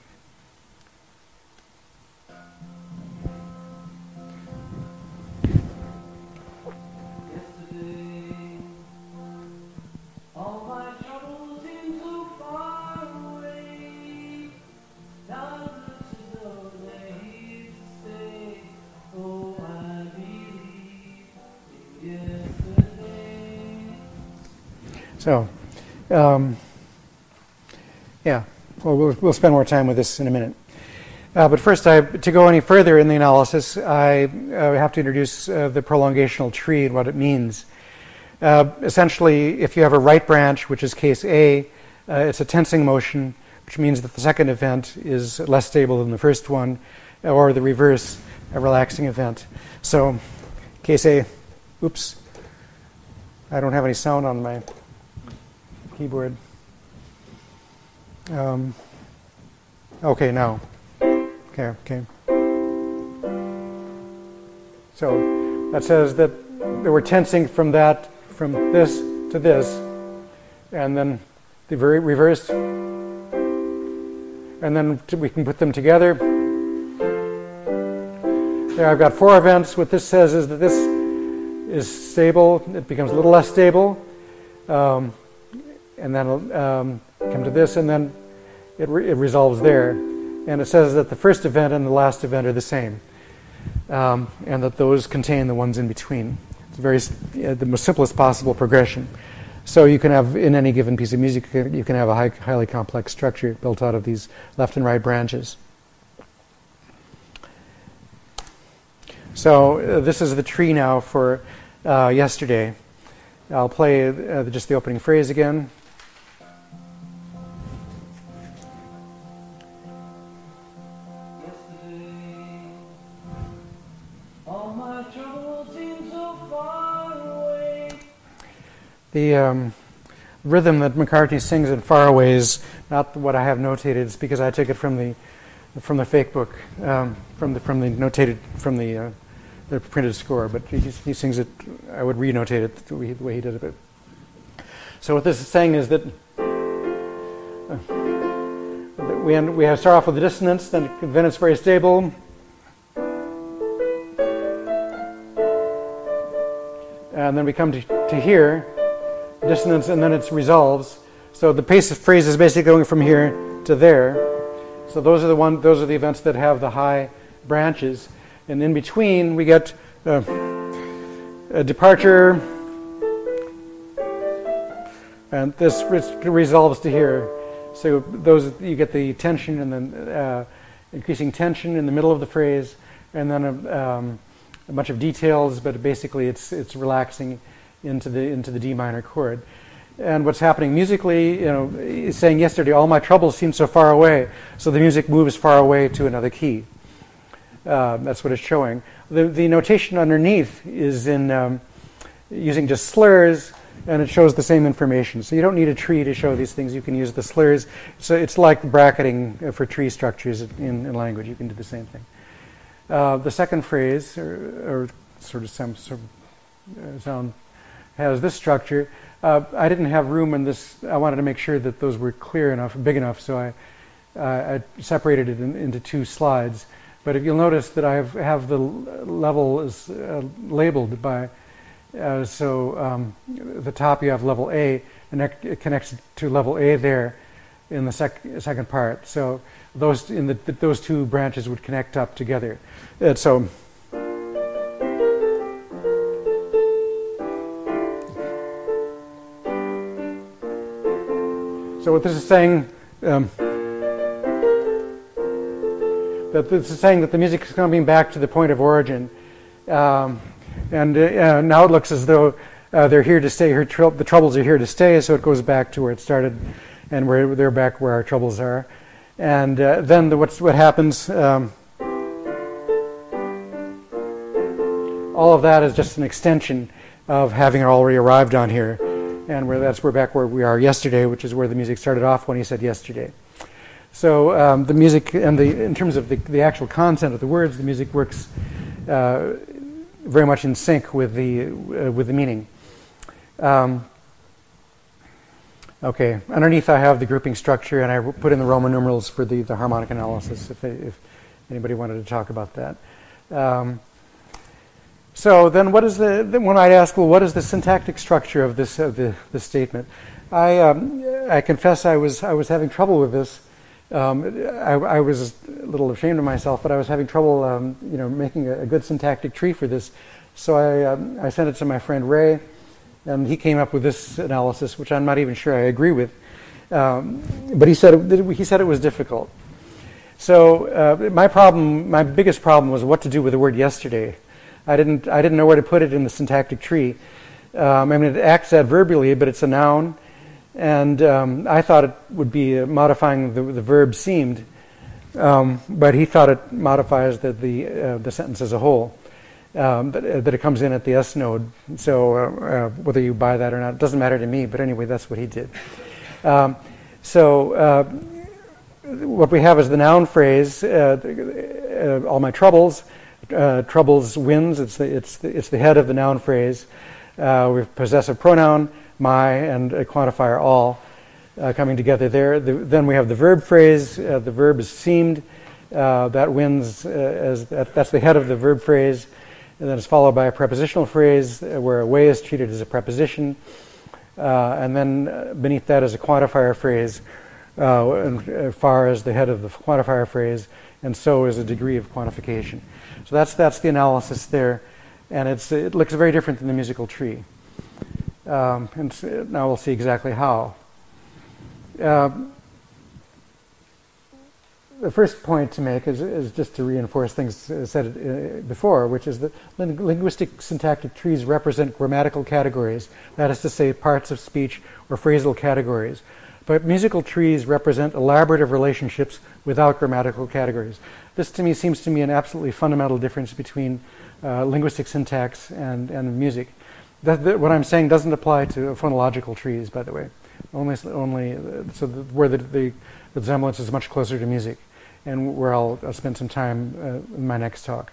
So, we'll spend more time with this in a minute. But first, to go any further in the analysis, I have to introduce the prolongational tree and what it means. Essentially, if you have a right branch, which is case A, it's a tensing motion, which means that the second event is less stable than the first one, or the reverse, a relaxing event. So, case A, oops, I don't have any sound on my keyboard. Okay, now. Okay. So that says that we're tensing from this to this, and then the very reverse, and then we can put them together. There, I've got 4 events. What this says is that this is stable. It becomes a little less stable. And then it'll come to this, and then it resolves there. And it says that the first event and the last event are the same, and that those contain the ones in between. It's the most simplest possible progression. So you can have, in any given piece of music, you can have a highly complex structure built out of these left and right branches. So this is the tree now for yesterday. I'll play just the opening phrase again. The rhythm that McCartney sings in Far Away is not what I have notated. It's because I took it from the fake book, from the printed score. But he sings it. I would renotate it the way he did it. So what this is saying is that we have start off with the dissonance, then it's very stable. And then we come to here, dissonance, and then it resolves. So the pace of phrase is basically going from here to there. So those are the events that have the high branches, and in between we get a departure, and this resolves to here. So you get the tension, and then increasing tension in the middle of the phrase, and then a bunch of details, but basically it's relaxing into the D minor chord. And what's happening musically, is saying yesterday, all my troubles seem so far away. So the music moves far away to another key. That's what it's showing. The notation underneath is in using just slurs, and it shows the same information. So you don't need a tree to show these things. You can use the slurs. So it's like bracketing for tree structures in language. You can do the same thing. The second phrase, or sort of some sound, has this structure. I didn't have room in this. I wanted to make sure that those were clear enough, big enough, so I separated it into two slides. But if you'll notice that I have the level is labeled by, the top you have level A, and it connects to level A there in the second part. So those those two branches would connect up together. So what this is saying, that this is saying that the music is coming back to the point of origin, and now it looks as though they're here to stay. The troubles are here to stay, so it goes back to where it started, and they're back where our troubles are. And then what happens? All of that is just an extension of having already arrived on here. And we're back where we are yesterday, which is where the music started off when he said yesterday. So the music, and in terms of the actual content of the words, the music works very much in sync with the meaning. Okay, underneath I have the grouping structure, and I put in the Roman numerals for the harmonic analysis, if anybody wanted to talk about that. So then, what is when I ask, well, what is the syntactic structure of this statement? I confess I was having trouble with this. I was a little ashamed of myself, but I was having trouble, making a good syntactic tree for this. So I sent it to my friend Ray, and he came up with this analysis, which I'm not even sure I agree with. But he said it was difficult. So my biggest problem was what to do with the word yesterday. I didn't know where to put it in the syntactic tree. It acts adverbially, but it's a noun, and I thought it would be modifying the verb seemed, but he thought it modifies the sentence as a whole. That it comes in at the S node. So whether you buy that or not, it doesn't matter to me. But anyway, that's what he did. What we have is the noun phrase. All my troubles. Troubles wins. It's the head of the noun phrase. We have possessive pronoun my and a quantifier all coming together there. Then we have the verb phrase. The verb is seemed. That wins that's the head of the verb phrase, and then it's followed by a prepositional phrase where away is treated as a preposition, and then beneath that is a quantifier phrase, and far as the head of the quantifier phrase, and so is a degree of quantification. So that's the analysis there, and it looks very different than the musical tree. And now we'll see exactly how. The first point to make is just to reinforce things said before, which is that linguistic syntactic trees represent grammatical categories, that is to say, parts of speech or phrasal categories. But musical trees represent elaborative relationships without grammatical categories. This, to me, seems to me an absolutely fundamental difference between linguistic syntax and music. What I'm saying doesn't apply to phonological trees, by the way. Only where the resemblance is much closer to music, and where I'll spend some time in my next talk.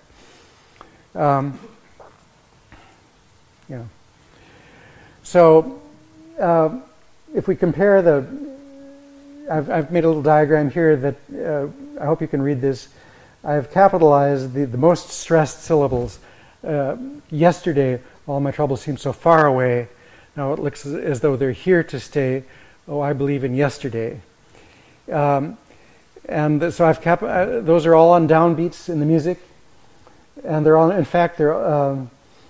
So if we compare I've made a little diagram here that I hope you can read this. I've capitalized the most stressed syllables. Yesterday, all my troubles seem so far away. Now it looks as though they're here to stay. Oh, I believe in yesterday. And so I've those are all on downbeats in the music, and they're all, in fact, they're all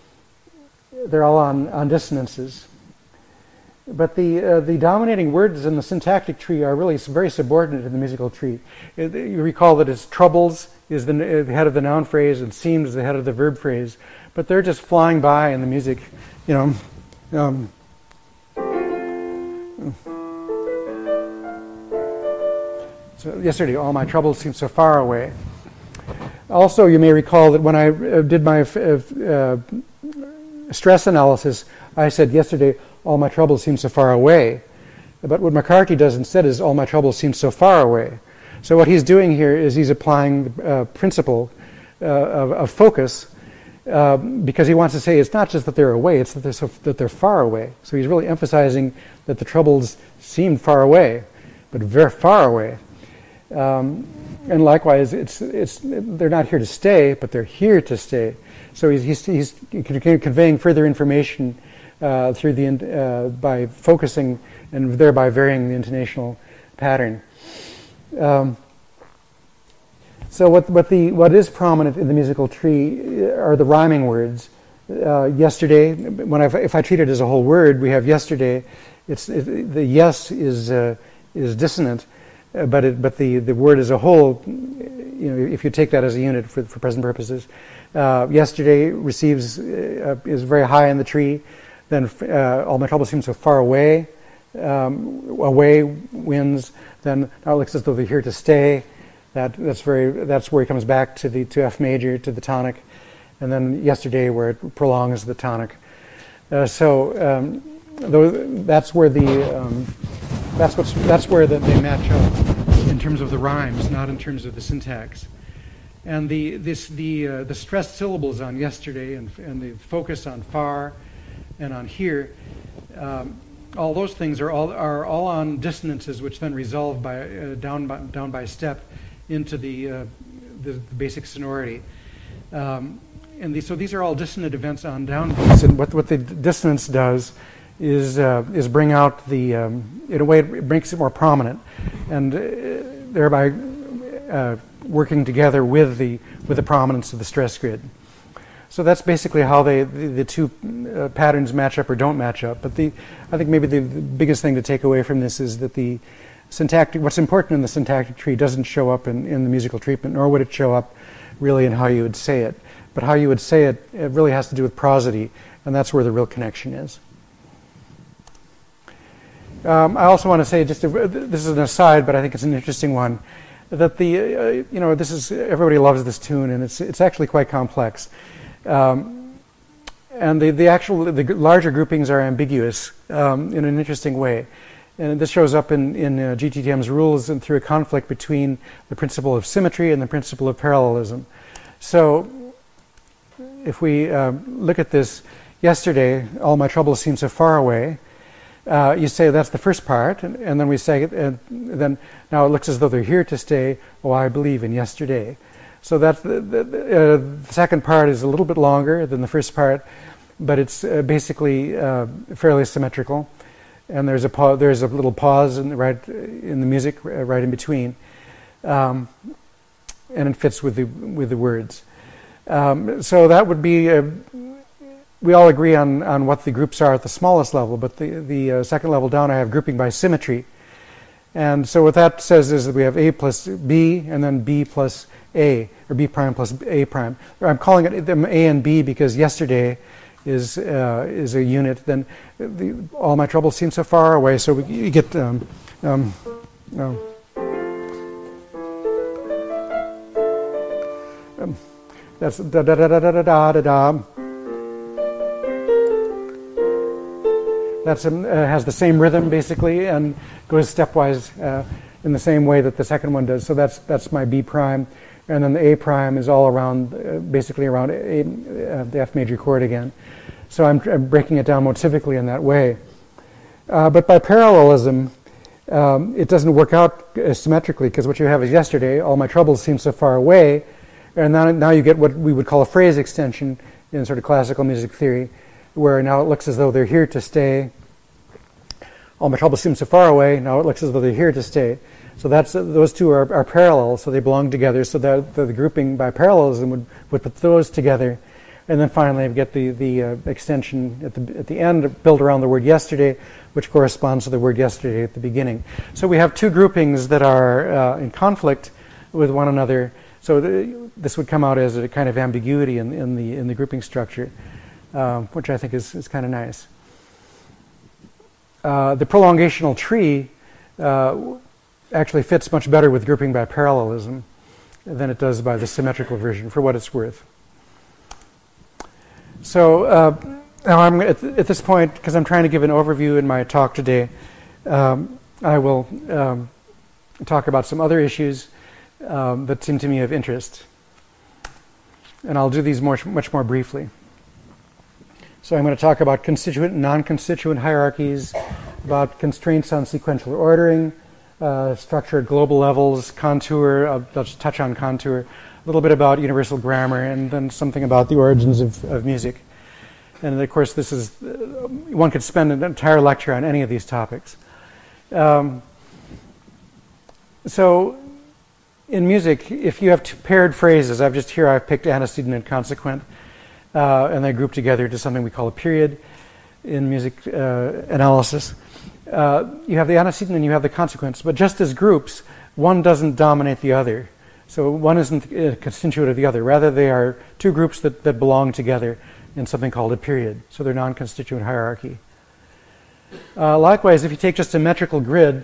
on dissonances. But the dominating words in the syntactic tree are really very subordinate to the musical tree. You recall that it's troubles is the head of the noun phrase, and seemed is the head of the verb phrase. But they're just flying by in the music, Um, so yesterday, all my troubles seem so far away. Also, you may recall that when I did my stress analysis, I said yesterday, all my troubles seem so far away. But what McCarthy does instead is, all my troubles seem so far away. So what he's doing here is he's applying the principle of focus, because he wants to say it's not just that they're away, it's that they're far away. So he's really emphasizing that the troubles seem far away, but very far away. And likewise, they're not here to stay, but they're here to stay. So he's conveying further information by focusing and thereby varying the intonational pattern. So what is prominent in the musical tree are the rhyming words. Yesterday, if I treat it as a whole word, we have yesterday. The yes is dissonant, but the word as a whole, if you take that as a unit for present purposes, yesterday is very high in the tree. Then all my troubles seem so far away. Away wins. Then now it looks as though they're here to stay. That's where he comes back to F major, to the tonic, and then yesterday where it prolongs the tonic. That's where they match up in terms of the rhymes, not in terms of the syntax. And the stressed syllables on yesterday and the focus on far and on here, all those things are all on dissonances, which then resolve down by step into the basic sonority. So these are all dissonant events on downbeats. And what the dissonance does is bring out in a way it makes it more prominent, and thereby working together with the prominence of the stress grid. So that's basically how the two patterns match up or don't match up. But I think maybe the biggest thing to take away from this is that what's important in the syntactic tree doesn't show up in the musical treatment, nor would it show up really in how you would say it. But how you would say it really has to do with prosody, and that's where the real connection is. I also want to say, this is an aside, but I think it's an interesting one, that everybody loves this tune, and it's actually quite complex. And the larger groupings are ambiguous in an interesting way. And this shows up in GTTM's rules and through a conflict between the principle of symmetry and the principle of parallelism. So if we look at this, yesterday, all my troubles seem so far away. You say that's the first part, and then we say, and then now it looks as though they're here to stay. Oh, I believe in yesterday. So that's the second part is a little bit longer than the first part, but it's basically fairly symmetrical. And there's a little pause in the music right in between, and it fits with the words. So that would be. We all agree on what the groups are at the smallest level, but the second level down, I have grouping by symmetry. And so what that says is that we have A plus B, and then B plus A, or B prime plus A prime. I'm calling it them A and B because yesterday is a unit. Then all my troubles seem so far away. So you get that's da da da da da da da da. That has the same rhythm basically and goes stepwise in the same way that the second one does. So that's my B prime, and then the A prime is all around, basically around the F major chord again. So I'm breaking it down motivically in that way. But by parallelism, it doesn't work out symmetrically, because what you have is yesterday, all my troubles seem so far away, and now you get what we would call a phrase extension in sort of classical music theory, where now it looks as though they're here to stay. All my troubles seem so far away, now it looks as though they're here to stay. So those two are parallel, so they belong together, so that the grouping by parallelism would put those together. And then finally we get the extension at the end built around the word yesterday, which corresponds to the word yesterday at the beginning. So we have two groupings that are in conflict with one another. So this would come out as a kind of ambiguity in the grouping structure, which I think is kind of nice. The prolongational tree actually fits much better with grouping by parallelism than it does by the symmetrical version, for what it's worth. So now I'm at this point, because I'm trying to give an overview in my talk today, I will talk about some other issues that seem to me of interest. And I'll do these much more briefly. So I'm going to talk about constituent and non-constituent hierarchies, about constraints on sequential ordering, structure at global levels, contour, I'll just touch on contour, a little bit about universal grammar, and then something about the origins of music. And of course, this is, one could spend an entire lecture on any of these topics. So in music, if you have two paired phrases, I've picked antecedent and consequent, and they're grouped together to something we call a period in music analysis. You have the antecedent and you have the consequence, but just as groups, one doesn't dominate the other. So one isn't a constituent of the other. Rather, they are two groups that belong together in something called a period. So they're non-constituent hierarchy. Likewise, if you take just a metrical grid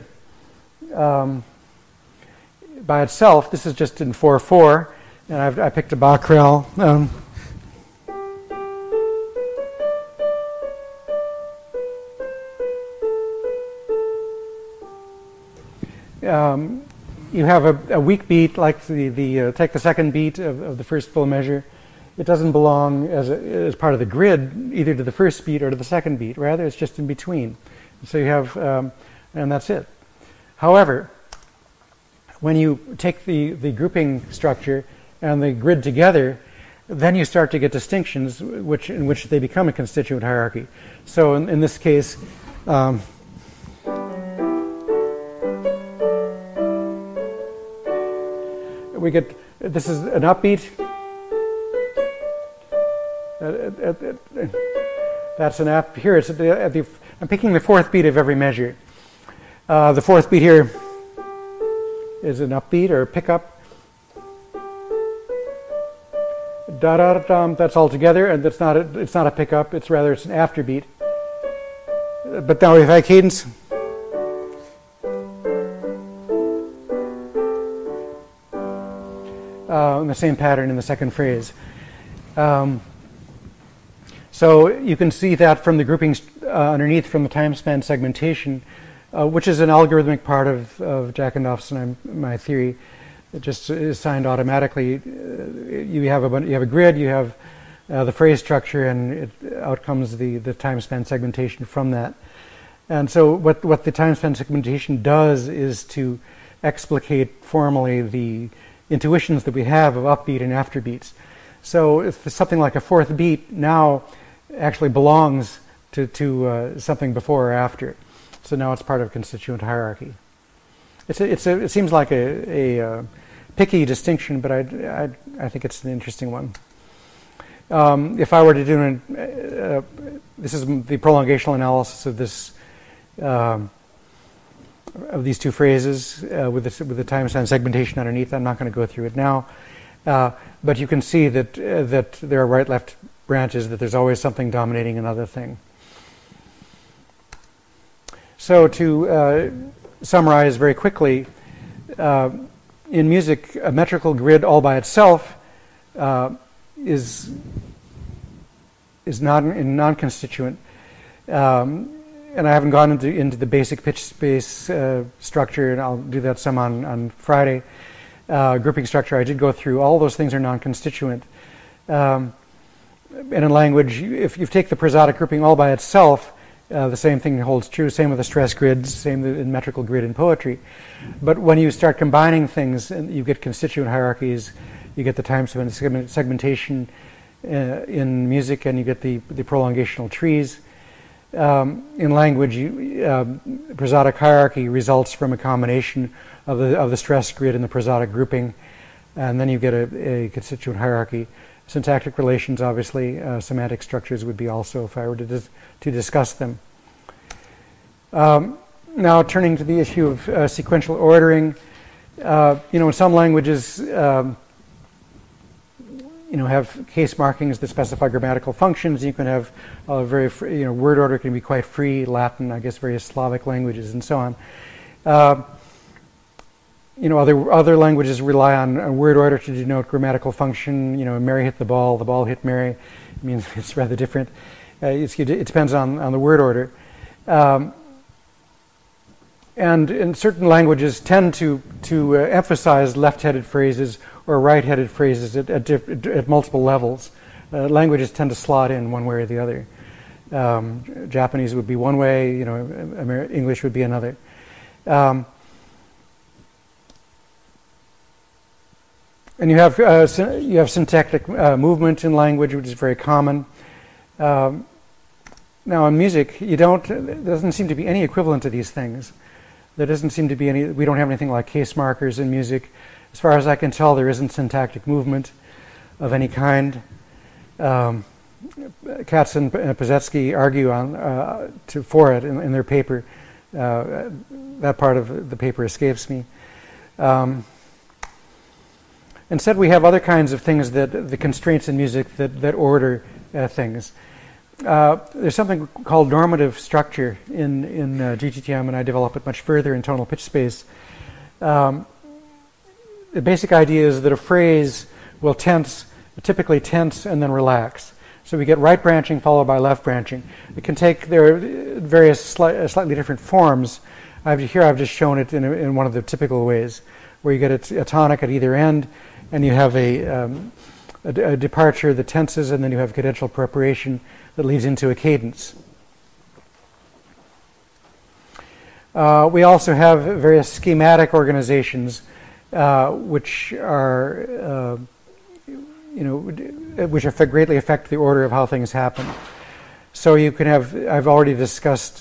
by itself, this is just in 4/4, and I picked a Becquerel. You have a weak beat, like take the second beat of the first full measure. It doesn't belong as part of the grid either to the first beat or to the second beat. Rather, it's just in between. So you have, and that's it. However, when you take the grouping structure and the grid together, then you start to get distinctions in which they become a constituent hierarchy. So in this case, we get, this is an upbeat. That's an F. Here it's I'm picking the fourth beat of every measure. The fourth beat here is an upbeat or a pickup. Da da da. That's all together, and it's not a pickup. It's an afterbeat. But now we have high cadence. In the same pattern in the second phrase. So you can see that from the groupings underneath from the time span segmentation, which is an algorithmic part of Jackendorf's and my theory. It just is signed automatically. You have a grid, you have the phrase structure, and out comes the time span segmentation from that. And so what the time span segmentation does is to explicate formally the intuitions that we have of upbeat and afterbeats. So if something like a fourth beat now actually belongs to something before or after. So now it's part of constituent hierarchy. It seems like a picky distinction, but I think it's an interesting one. If I were to do this is the prolongational analysis of this of these two phrases with the time span segmentation underneath. I'm not going to go through it now, but you can see that there are right-left branches, that there's always something dominating another thing. So to summarize very quickly, in music, a metrical grid all by itself is non-constituent. And I haven't gone into the basic pitch space structure, and I'll do that some on Friday. Grouping structure, I did go through. All those things are non-constituent. And in language, if you take the prosodic grouping all by itself, the same thing holds true. Same with the stress grids, same in metrical grid in poetry. But when you start combining things, and you get constituent hierarchies, you get the time segmentation in music, and you get the prolongational trees. In language, prosodic hierarchy results from a combination of the stress grid and the prosodic grouping, and then you get a constituent hierarchy. Syntactic relations, obviously, semantic structures would be also, if I were to discuss them. Now, turning to the issue of sequential ordering, in some languages, have case markings that specify grammatical functions. You can have word order can be quite free, Latin, I guess, various Slavic languages, and so on. Other languages rely on word order to denote grammatical function. Mary hit the ball hit Mary. It means it's rather different. It depends on the word order. And certain languages tend to emphasize left-headed phrases or right-headed phrases at multiple levels. Languages tend to slot in one way or the other. Japanese would be one way, English would be another. And you have syntactic movement in language, which is very common. Now, in music, there doesn't seem to be any equivalent to these things. There doesn't seem to be any. We don't have anything like case markers in music. As far as I can tell, there isn't syntactic movement of any kind. Katz and Pazetsky argue for it in their paper. That part of the paper escapes me. Instead, we have other kinds of things the constraints in music that order things. There's something called normative structure in GTTM, and I develop it much further in tonal pitch space. The basic idea is that a phrase will typically tense and then relax. So we get right branching followed by left branching. There are various slightly different forms. I've just shown it in one of the typical ways, where you get a tonic at either end, and you have a departure that tenses, and then you have cadential preparation that leads into a cadence. We also have various schematic organizations, which greatly affect the order of how things happen. So you can have. I've already discussed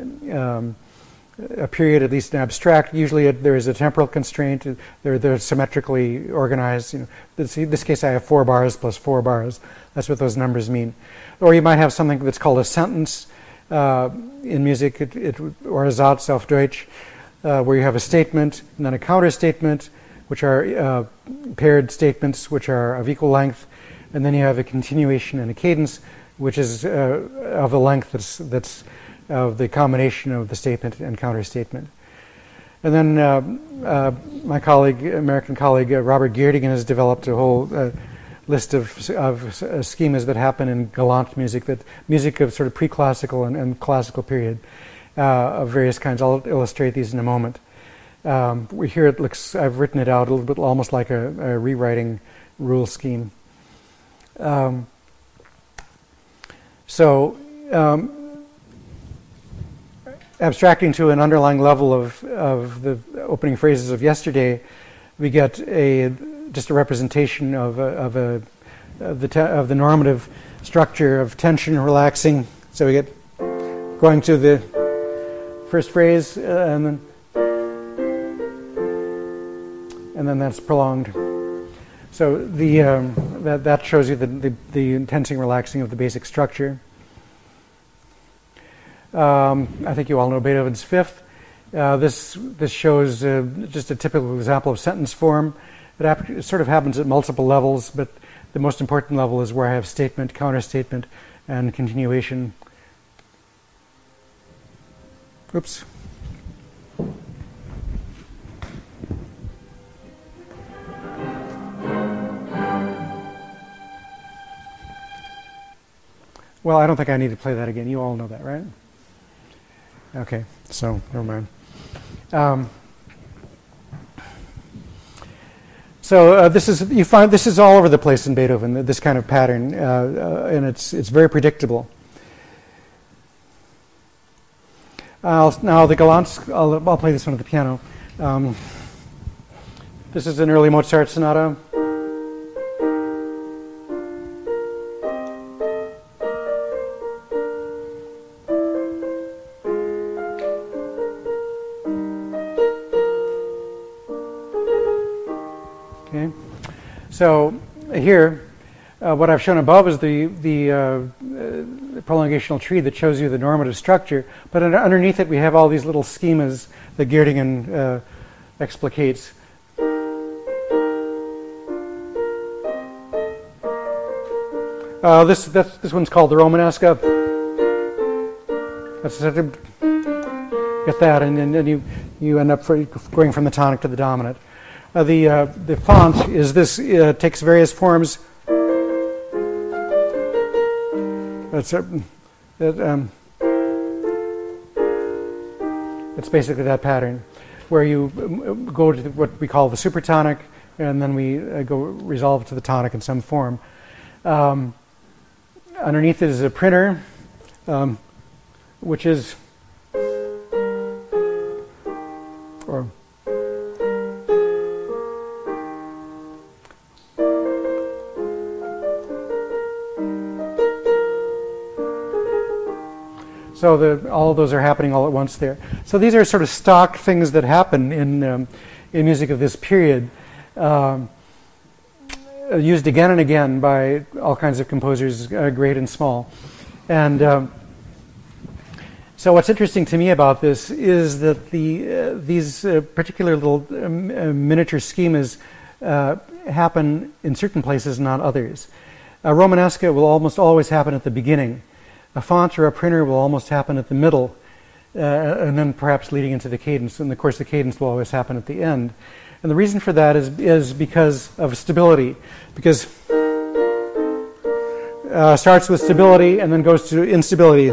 a period, at least in abstract. Usually, there is a temporal constraint. They're symmetrically organized. In this case, I have 4 bars plus 4 bars. That's what those numbers mean. Or you might have something that's called a sentence in music, or a Satz auf Deutsch, where you have a statement and then a counter statement, which are paired statements which are of equal length, and then you have a continuation and a cadence, which is of a length that's of the combination of the statement and counter statement. And then my American colleague Robert Geertingen has developed a whole list of schemas that happen in galant music of sort of pre-classical and classical period of various kinds. I'll illustrate these in a moment. Here it looks. I've written it out a little bit, almost like a rewriting rule scheme. Abstracting to an underlying level of the opening phrases of yesterday, we get just a representation of the normative structure of tension relaxing. So we get going to the first phrase, and then that's prolonged. So that shows you the tensing relaxing of the basic structure. I think you all know Beethoven's Fifth. This shows just a typical example of sentence form. It sort of happens at multiple levels, but the most important level is where I have statement, counter statement, and continuation. Oops. Well, I don't think I need to play that again. You all know that, right? Okay, so never mind. This is all over the place in Beethoven. This kind of pattern, and it's very predictable. Now the galants. I'll play this one at the piano. This is an early Mozart sonata. So here, what I've shown above is the prolongational tree that shows you the normative structure, but underneath it we have all these little schemas that Geertingen explicates. This one's called the Romanesca. Get that, and then you end up going from the tonic to the dominant. The font is this takes various forms. It's basically that pattern, where you go to what we call the supertonic, and then we go resolve to the tonic in some form. Underneath it is a printer, which is so all of those are happening all at once there. So these are sort of stock things that happen in music of this period, used again and again by all kinds of composers, great and small. And so what's interesting to me about this is that these particular little miniature schemas happen in certain places, not others. A Romanesca will almost always happen at the beginning. A font or a printer will almost happen at the middle, and then perhaps leading into the cadence. And of course, the cadence will always happen at the end. And the reason for that is because of stability. Because starts with stability and then goes to instability.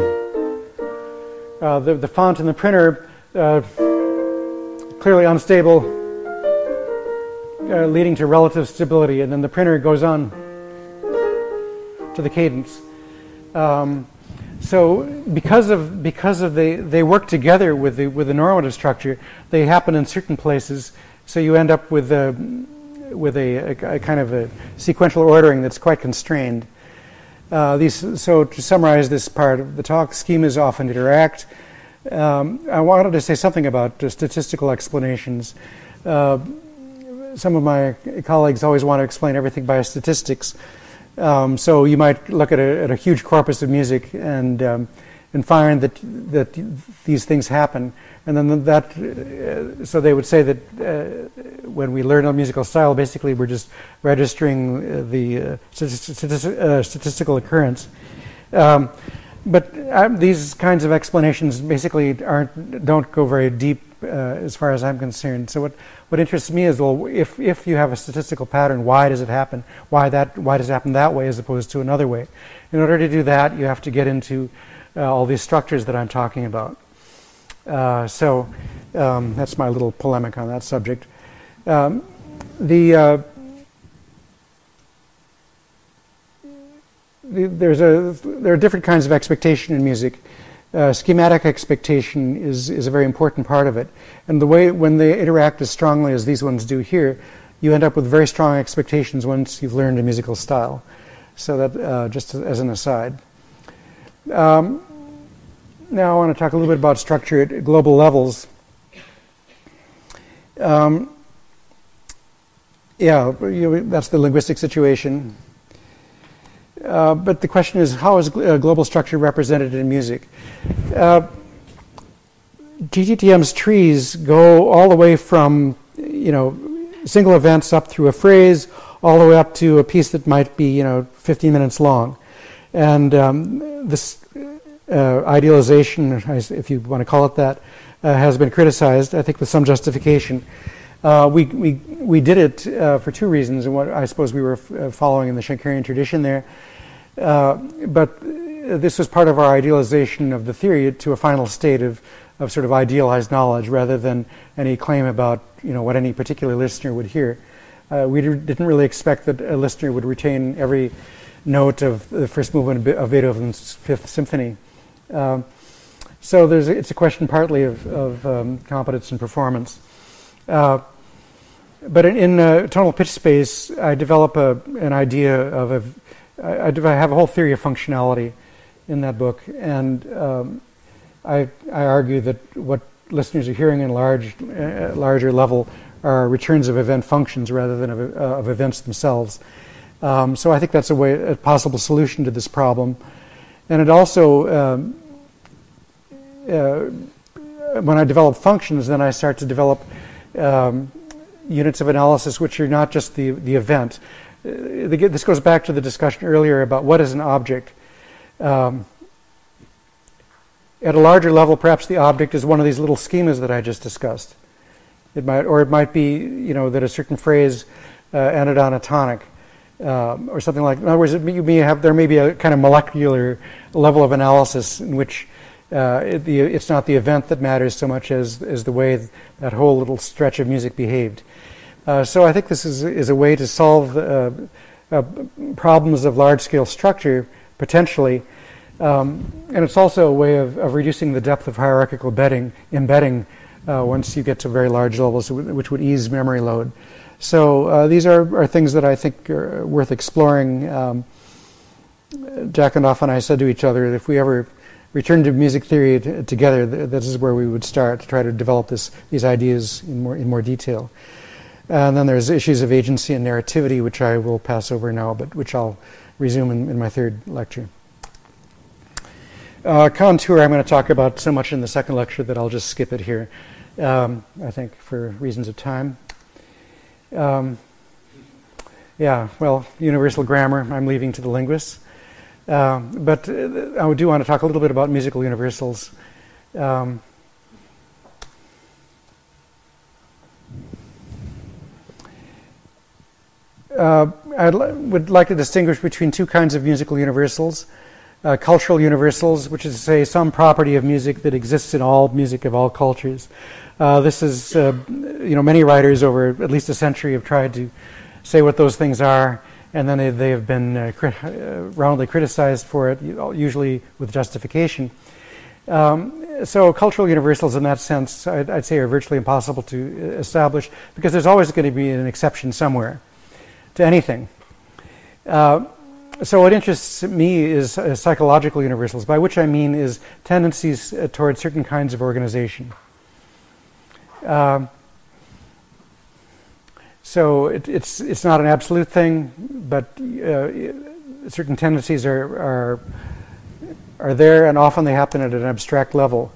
The font in the printer, clearly unstable, leading to relative stability, and then the printer goes on to the cadence. So because of they work together with the normative structure, they happen in certain places. So you end up with a kind of a sequential ordering that's quite constrained. So to summarize this part of the talk, schemas often interact. I wanted to say something about statistical explanations. Some of my colleagues always want to explain everything by statistics. So you might look at a huge corpus of music and find that these things happen, and then so they would say that when we learn a musical style, basically we're just registering the statistical occurrence. But these kinds of explanations basically don't go very deep as far as I'm concerned. So what interests me is, well, if you have a statistical pattern, why does it happen? Why does it happen that way as opposed to another way? In order to do that, you have to get into all these structures that I'm talking about. So that's my little polemic on that subject. There are different kinds of expectation in music. Schematic expectation is a very important part of it. And the way when they interact as strongly as these ones do here, you end up with very strong expectations once you've learned a musical style. So that just as an aside. Now I want to talk a little bit about structure at global levels. That's the linguistic situation. But the question is, how is global structure represented in music? GTTM's trees go all the way from, single events up through a phrase, all the way up to a piece that might be, 15 minutes long. And this idealization, if you want to call it that, has been criticized, I think, with some justification. We did it for two reasons, and what I suppose we were following in the Schenkerian tradition there. But this was part of our idealization of the theory to a final state of sort of idealized knowledge, rather than any claim about what any particular listener would hear. We didn't really expect that a listener would retain every note of the first movement of Beethoven's Fifth Symphony. So it's a question partly of competence and performance. But in tonal pitch space, I develop an idea of I have a whole theory of functionality in that book, and I argue that what listeners are hearing in larger level are returns of event functions rather than of events themselves. So I think that's a possible solution to this problem. And it also, when I develop functions, then I start to develop units of analysis which are not just the event. this goes back to the discussion earlier about what is an object. At a larger level, perhaps the object is one of these little schemas that I just discussed. It might be, that a certain phrase ended on a tonic, or something like. In other words, there may be a kind of molecular level of analysis in which it's not the event that matters so much as the way that whole little stretch of music behaved. So I think this is a way to solve problems of large-scale structure, potentially, and it's also a way of reducing the depth of hierarchical embedding once you get to very large levels, which would ease memory load. So these are things that I think are worth exploring. Jack Antonoff and I said to each other that if we ever return to music theory together, this is where we would start to try to develop these ideas in more detail. And then there's issues of agency and narrativity, which I will pass over now, but which I'll resume in my third lecture. Contour I'm going to talk about so much in the second lecture that I'll just skip it here, I think, for reasons of time. Universal grammar, I'm leaving to the linguists. But I do want to talk a little bit about musical universals. I would like to distinguish between two kinds of musical universals. Cultural universals, which is to say some property of music that exists in all music of all cultures. This is, many writers over at least a century have tried to say what those things are, and then they have been roundly criticized for it, usually with justification. So cultural universals in that sense, I'd say, are virtually impossible to establish because there's always going to be an exception somewhere to anything. So what interests me is psychological universals, by which I mean is tendencies towards certain kinds of organization. So it's not an absolute thing, but certain tendencies are there, and often they happen at an abstract level.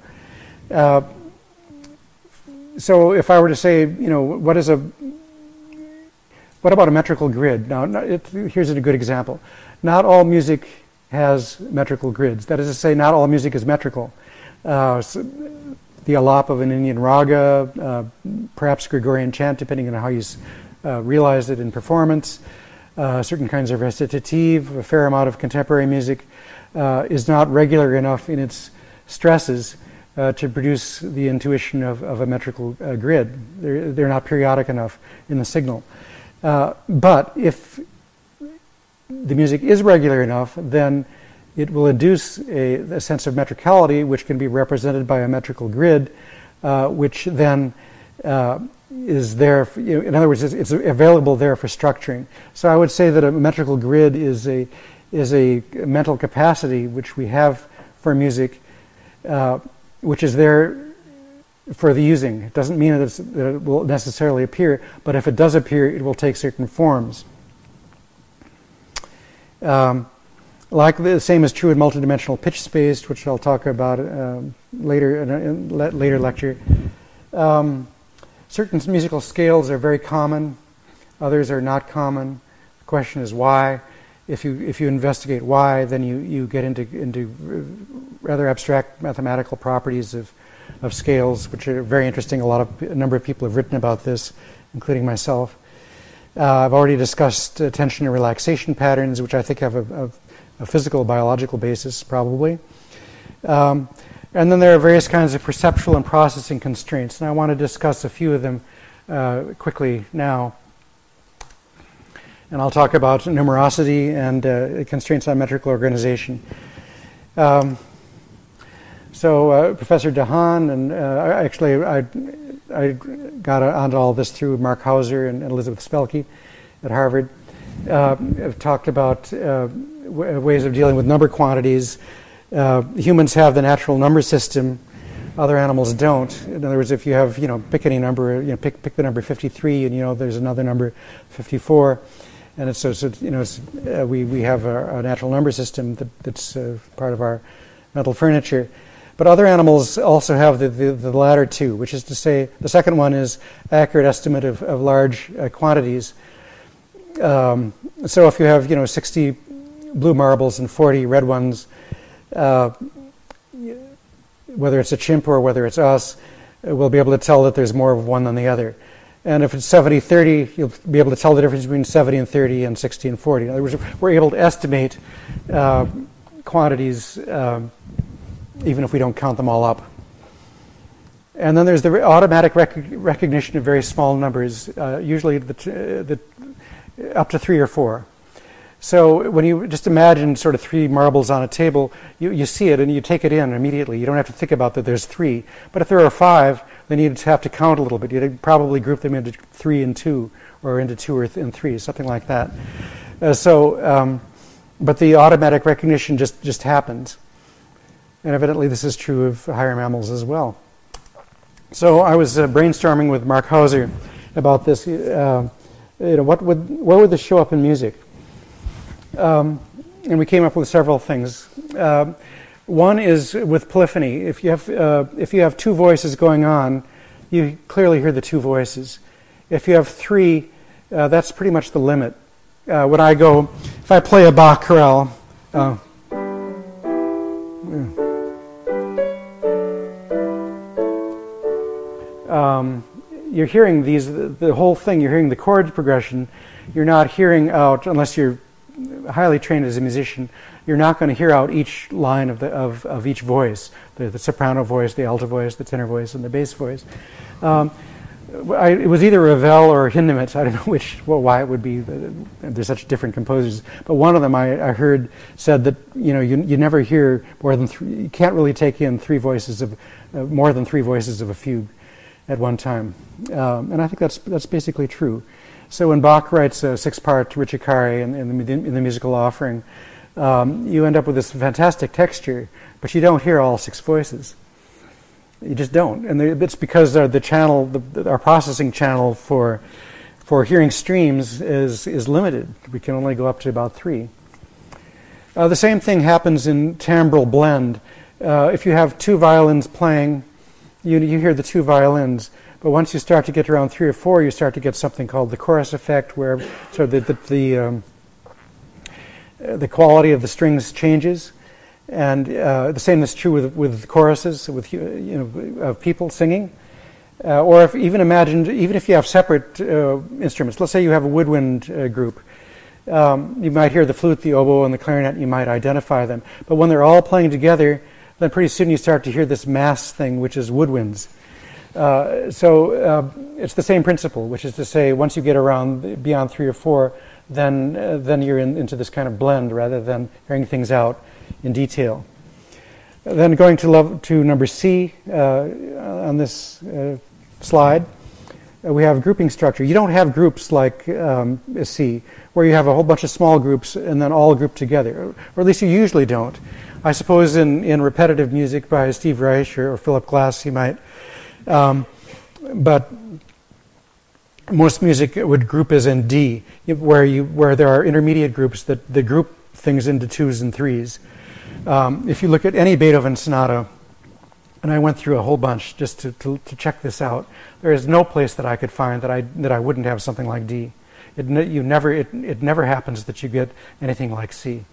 So if I were to say, what about a metrical grid? Now, here's a good example. Not all music has metrical grids. That is to say, not all music is metrical. The alap of an Indian raga, perhaps Gregorian chant, depending on how you realize it in performance, certain kinds of recitative, a fair amount of contemporary music is not regular enough in its stresses to produce the intuition of a metrical grid. They're not periodic enough in the signal. But if the music is regular enough, then it will induce a sense of metricality, which can be represented by a metrical grid, which then is there. In other words, it's available there for structuring. So I would say that a metrical grid is a mental capacity which we have for music, which is there for the using. It doesn't mean that it will necessarily appear, but if it does appear, it will take certain forms. Like the same is true in multidimensional pitch space, which I'll talk about later in a later lecture. Certain musical scales are very common; others are not common. The question is why. If you investigate why, then you get into rather abstract mathematical properties of scales, which are very interesting. A number of people have written about this, including myself. I've already discussed tension and relaxation patterns, which I think have a physical, biological basis, probably. And then there are various kinds of perceptual and processing constraints, and I want to discuss a few of them quickly now. And I'll talk about numerosity and constraints on metrical organization. So Professor DeHaan, and actually I got onto all this through Mark Hauser and Elizabeth Spelke at Harvard, have talked about ways of dealing with number quantities. Humans have the natural number system; other animals don't. In other words, if you have, pick any number, pick the number 53, and there's another number 54, and it's we have a natural number system that's part of our mental furniture. But other animals also have the latter two, which is to say, the second one is accurate estimate of large quantities. So if you have 60 blue marbles and 40 red ones, whether it's a chimp or whether it's us, we'll be able to tell that there's more of one than the other. And if it's 70-30, you'll be able to tell the difference between 70 and 30 and 60 and 40. In other words, we're able to estimate quantities even if we don't count them all up. And then there's the automatic recognition of very small numbers, usually up to 3 or 4. So when you just imagine sort of 3 marbles on a table, you see it and you take it in immediately. You don't have to think about that there's 3. But if there are 5, then you'd have to count a little bit. You'd probably group them into 3 and 2, or into 2 and 3, something like that. But the automatic recognition just happens. And evidently this is true of higher mammals as well. So I was brainstorming with Mark Hauser about this. Where would this show up in music? And we came up with several things. One is with polyphony. If you have 2 voices going on, you clearly hear the 2 voices. If you have 3, that's pretty much the limit. If I play a Bach chorale, you're hearing the whole thing. You're hearing the chord progression. You're not hearing out, unless you're highly trained as a musician, you're not going to hear out each line of each voice, the soprano voice, the alto voice, the tenor voice, and the bass voice. It was either Ravel or Hindemith. I don't know why it would be. There's such different composers, but one of them I heard said that you never hear more than 3. You can't really take in 3 voices of more than 3 voices of a fugue at one time, and I think that's basically true. So when Bach writes a 6-part Ricercare in the musical offering, you end up with this fantastic texture, but you don't hear all 6 voices. You just don't, and it's because our processing channel for hearing streams is limited. We can only go up to about 3. The same thing happens in timbral blend. If you have 2 violins playing, you hear the 2 violins. But once you start to get around 3 or 4, you start to get something called the chorus effect, where sort of the quality of the strings changes, and the same is true with choruses, with people singing, or even if you have separate instruments. Let's say you have a woodwind group. You might hear the flute, the oboe, and the clarinet. And you might identify them, but when they're all playing together, then pretty soon you start to hear this mass thing, which is woodwinds. So it's the same principle, which is to say, once you get around beyond 3 or 4, then you're into this kind of blend rather than hearing things out in detail. Then going to number C on this slide, we have grouping structure. You don't have groups like C, where you have a whole bunch of small groups and then all grouped together, or at least you usually don't. I suppose in repetitive music by Steve Reich or Philip Glass, you might. But most music would group as in D, where there are intermediate groups that group things into 2s and 3s. If you look at any Beethoven sonata, and I went through a whole bunch just to check this out, there is no place that I could find that I wouldn't have something like D. It never happens that you get anything like C.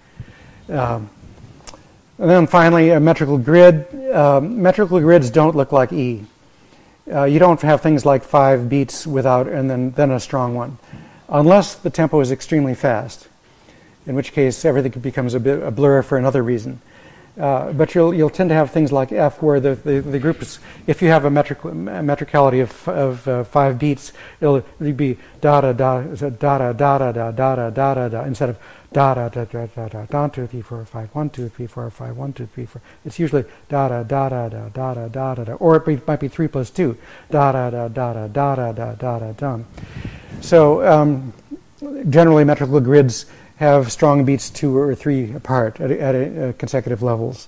And then finally, a metrical grid. Metrical grids don't look like E. You don't have things like 5 beats without and then a strong one, unless the tempo is extremely fast, in which case everything becomes a blur for another reason. But you'll tend to have things like F, where the group is, if you have a metricality of 5 beats, it'll be da da da da da da da da da da da instead of da da da da da da 1 2 3 4 5 1 2 3 4 5 1 2 3 4. It's usually da da da da da da da da da da, or it might be 3 plus 2 da da da da da da da da da da da. So generally, metrical grids have strong beats 2 or 3 apart at consecutive levels.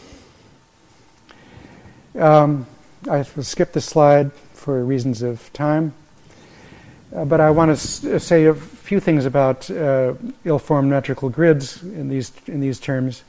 I will skip this slide for reasons of time, but I want to say a few things about ill-formed metrical grids in these terms.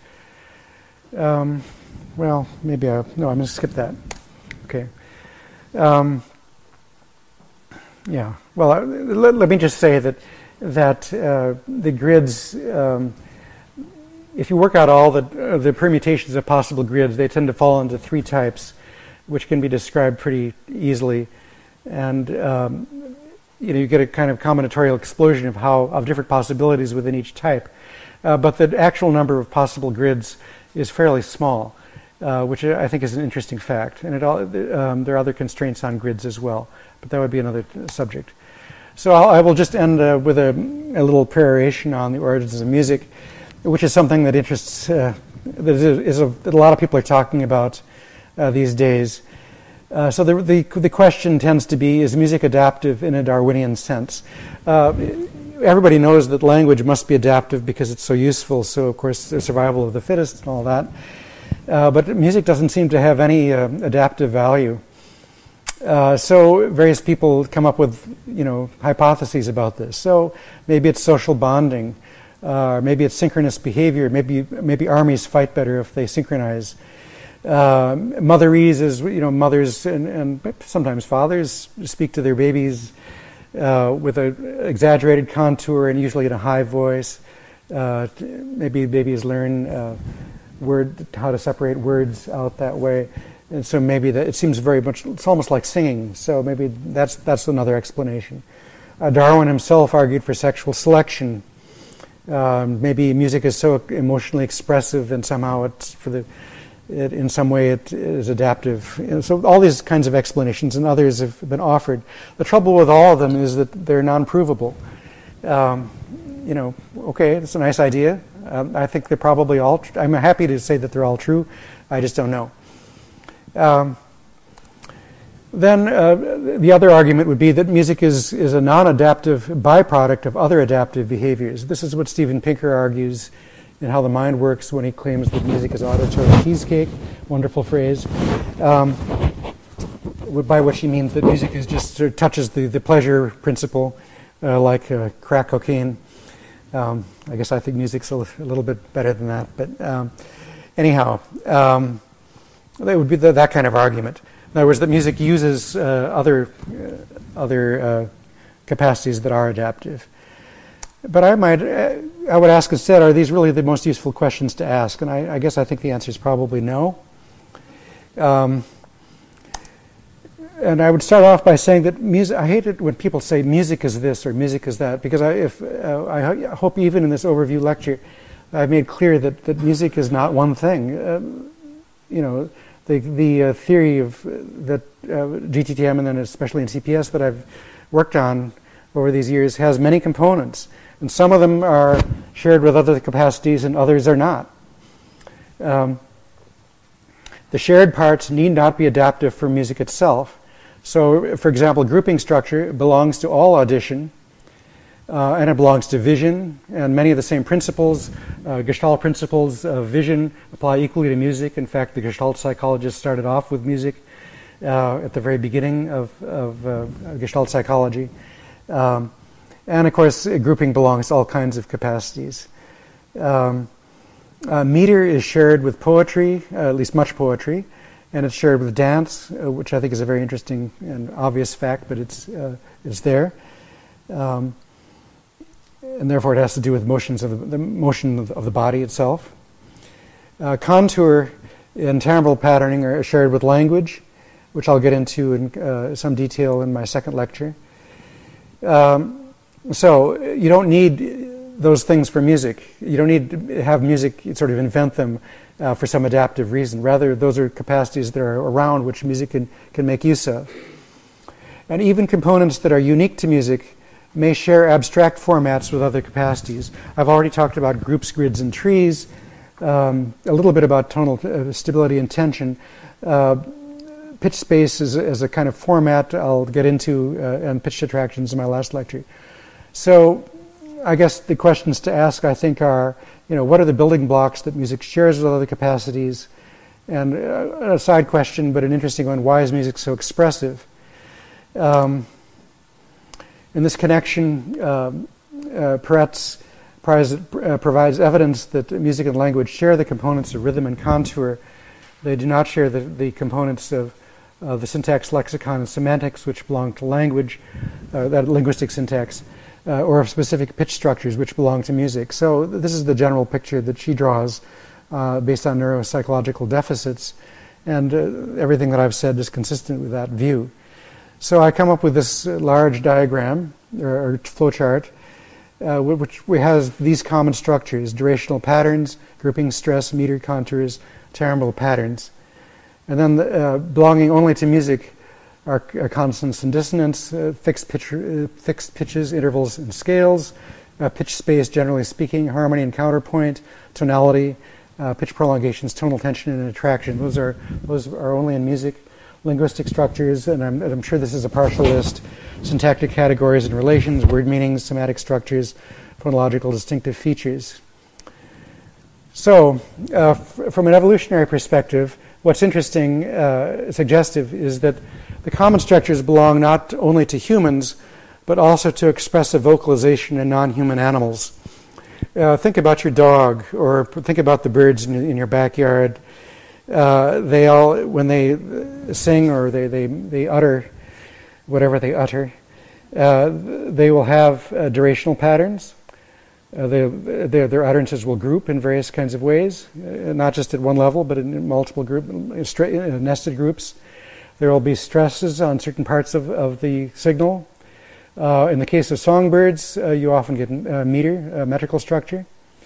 Well, maybe no, I'm going to skip that. Okay. Yeah. Well, let me just say that that the grids, if you work out all the permutations of possible grids, they tend to fall into three types, which can be described pretty easily. And you get a kind of combinatorial explosion of different possibilities within each type. But the actual number of possible grids is fairly small, which I think is an interesting fact. And there are other constraints on grids as well, but that would be another subject. So I will just end with a little peroration on the origins of music, which is something that interests, that a lot of people are talking about these days. So the question tends to be, is music adaptive in a Darwinian sense? Everybody knows that language must be adaptive because it's so useful, so of course the survival of the fittest and all that. But music doesn't seem to have any adaptive value. So various people come up with, hypotheses about this. So maybe it's social bonding, maybe it's synchronous behavior. Maybe armies fight better if they synchronize. Motherese is, mothers and sometimes fathers speak to their babies with an exaggerated contour and usually in a high voice. Maybe babies learn how to separate words out that way. And so maybe it seems very much, it's almost like singing. So maybe that's another explanation. Darwin himself argued for sexual selection. Maybe music is so emotionally expressive and somehow in some way it is adaptive. So all these kinds of explanations and others have been offered. The trouble with all of them is that they're non-provable. Okay, it's a nice idea. I think they're probably all I'm happy to say that they're all true. I just don't know. Then the other argument would be that music is a non-adaptive byproduct of other adaptive behaviors. This is what Steven Pinker argues in How the Mind Works when he claims that music is auditory cheesecake. Wonderful phrase. By which he means that music is just sort of touches the pleasure principle, like crack cocaine. I guess I think music's a little bit better than that. But anyhow, that would be that kind of argument. In other words, that music uses other capacities that are adaptive. But I would ask instead, are these really the most useful questions to ask? And I guess I think the answer is probably no. And I would start off by saying that music, I hate it when people say music is this or music is that, because I hope even in this overview lecture I've made clear that music is not one thing. The theory of that GTTM and then especially in CPS that I've worked on over these years has many components, and some of them are shared with other capacities and others are not. The shared parts need not be adaptive for music itself. So, for example, grouping structure belongs to all audition, and it belongs to vision, and many of the same principles, Gestalt principles of vision, apply equally to music. In fact, the Gestalt psychologists started off with music at the very beginning of Gestalt psychology. And of course, grouping belongs to all kinds of capacities. Meter is shared with poetry, at least much poetry, and it's shared with dance, which I think is a very interesting and obvious fact, but it's there. And therefore it has to do with motions of the motion of the body itself. Contour and timbral patterning are shared with language, which I'll get into in some detail in my second lecture. So you don't need those things for music. You don't need to have music sort of invent them for some adaptive reason. Rather, those are capacities that are around which music can make use of. And even components that are unique to music may share abstract formats with other capacities. I've already talked about groups, grids, and trees, a little bit about tonal stability and tension. Pitch space is a kind of format I'll get into, and pitch attractions in my last lecture. So I guess the questions to ask, I think, are, what are the building blocks that music shares with other capacities? And a side question, but an interesting one, why is music so expressive? In this connection, Peretz provides evidence that music and language share the components of rhythm and contour. They do not share the components of the syntax, lexicon, and semantics, which belong to language, that linguistic syntax. or of specific pitch structures which belong to music. So this is the general picture that she draws based on neuropsychological deficits, and everything that I've said is consistent with that view. So I come up with this large diagram or flowchart, which has these common structures: durational patterns, grouping, stress, meter, contours, timbral patterns. And then belonging only to music are consonance and dissonance, fixed pitches, intervals and scales, pitch space, generally speaking, harmony and counterpoint, tonality, pitch prolongations, tonal tension and attraction. Those are only in music. Linguistic structures, and I'm sure this is a partial list: syntactic categories and relations, word meanings, semantic structures, phonological distinctive features. So, from an evolutionary perspective, what's interesting, suggestive, is that the common structures belong not only to humans, but also to expressive vocalization in non-human animals. Think about your dog, or think about the birds in your backyard. They all, when they sing or they utter whatever they utter, they will have durational patterns. Their utterances will group in various kinds of ways, not just at one level, but in multiple nested groups. There will be stresses on certain parts of the signal. In the case of songbirds, you often get metrical structure.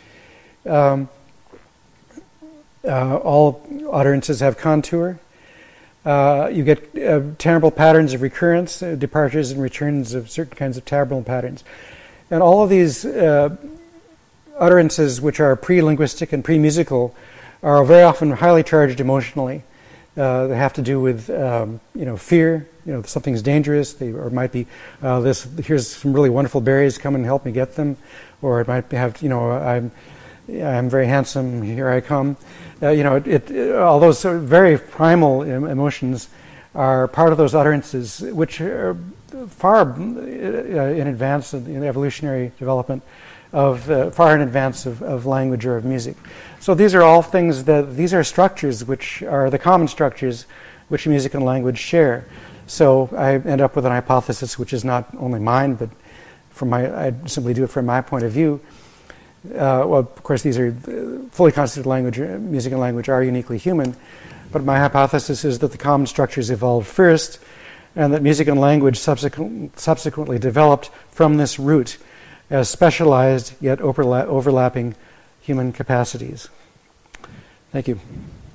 All utterances have contour. You get timbral patterns of recurrence, departures and returns of certain kinds of timbral patterns. And all of these utterances, which are pre-linguistic and pre-musical, are very often highly charged emotionally. They have to do with fear. Something's dangerous. Or it might be here's some really wonderful berries. Come and help me get them. Or it might have I'm very handsome. Here I come. All those sort of very primal emotions are part of those utterances, which are far in advance in evolutionary development far in advance of language or of music. So these are all things these are structures which are the common structures which music and language share. So I end up with an hypothesis which is not only mine, but I simply do it from my point of view. Well, of course, these are fully constituted language. Music and language are uniquely human, but my hypothesis is that the common structures evolved first, and that music and language subsequently developed from this root as specialized yet overlapping human capacities. Thank you.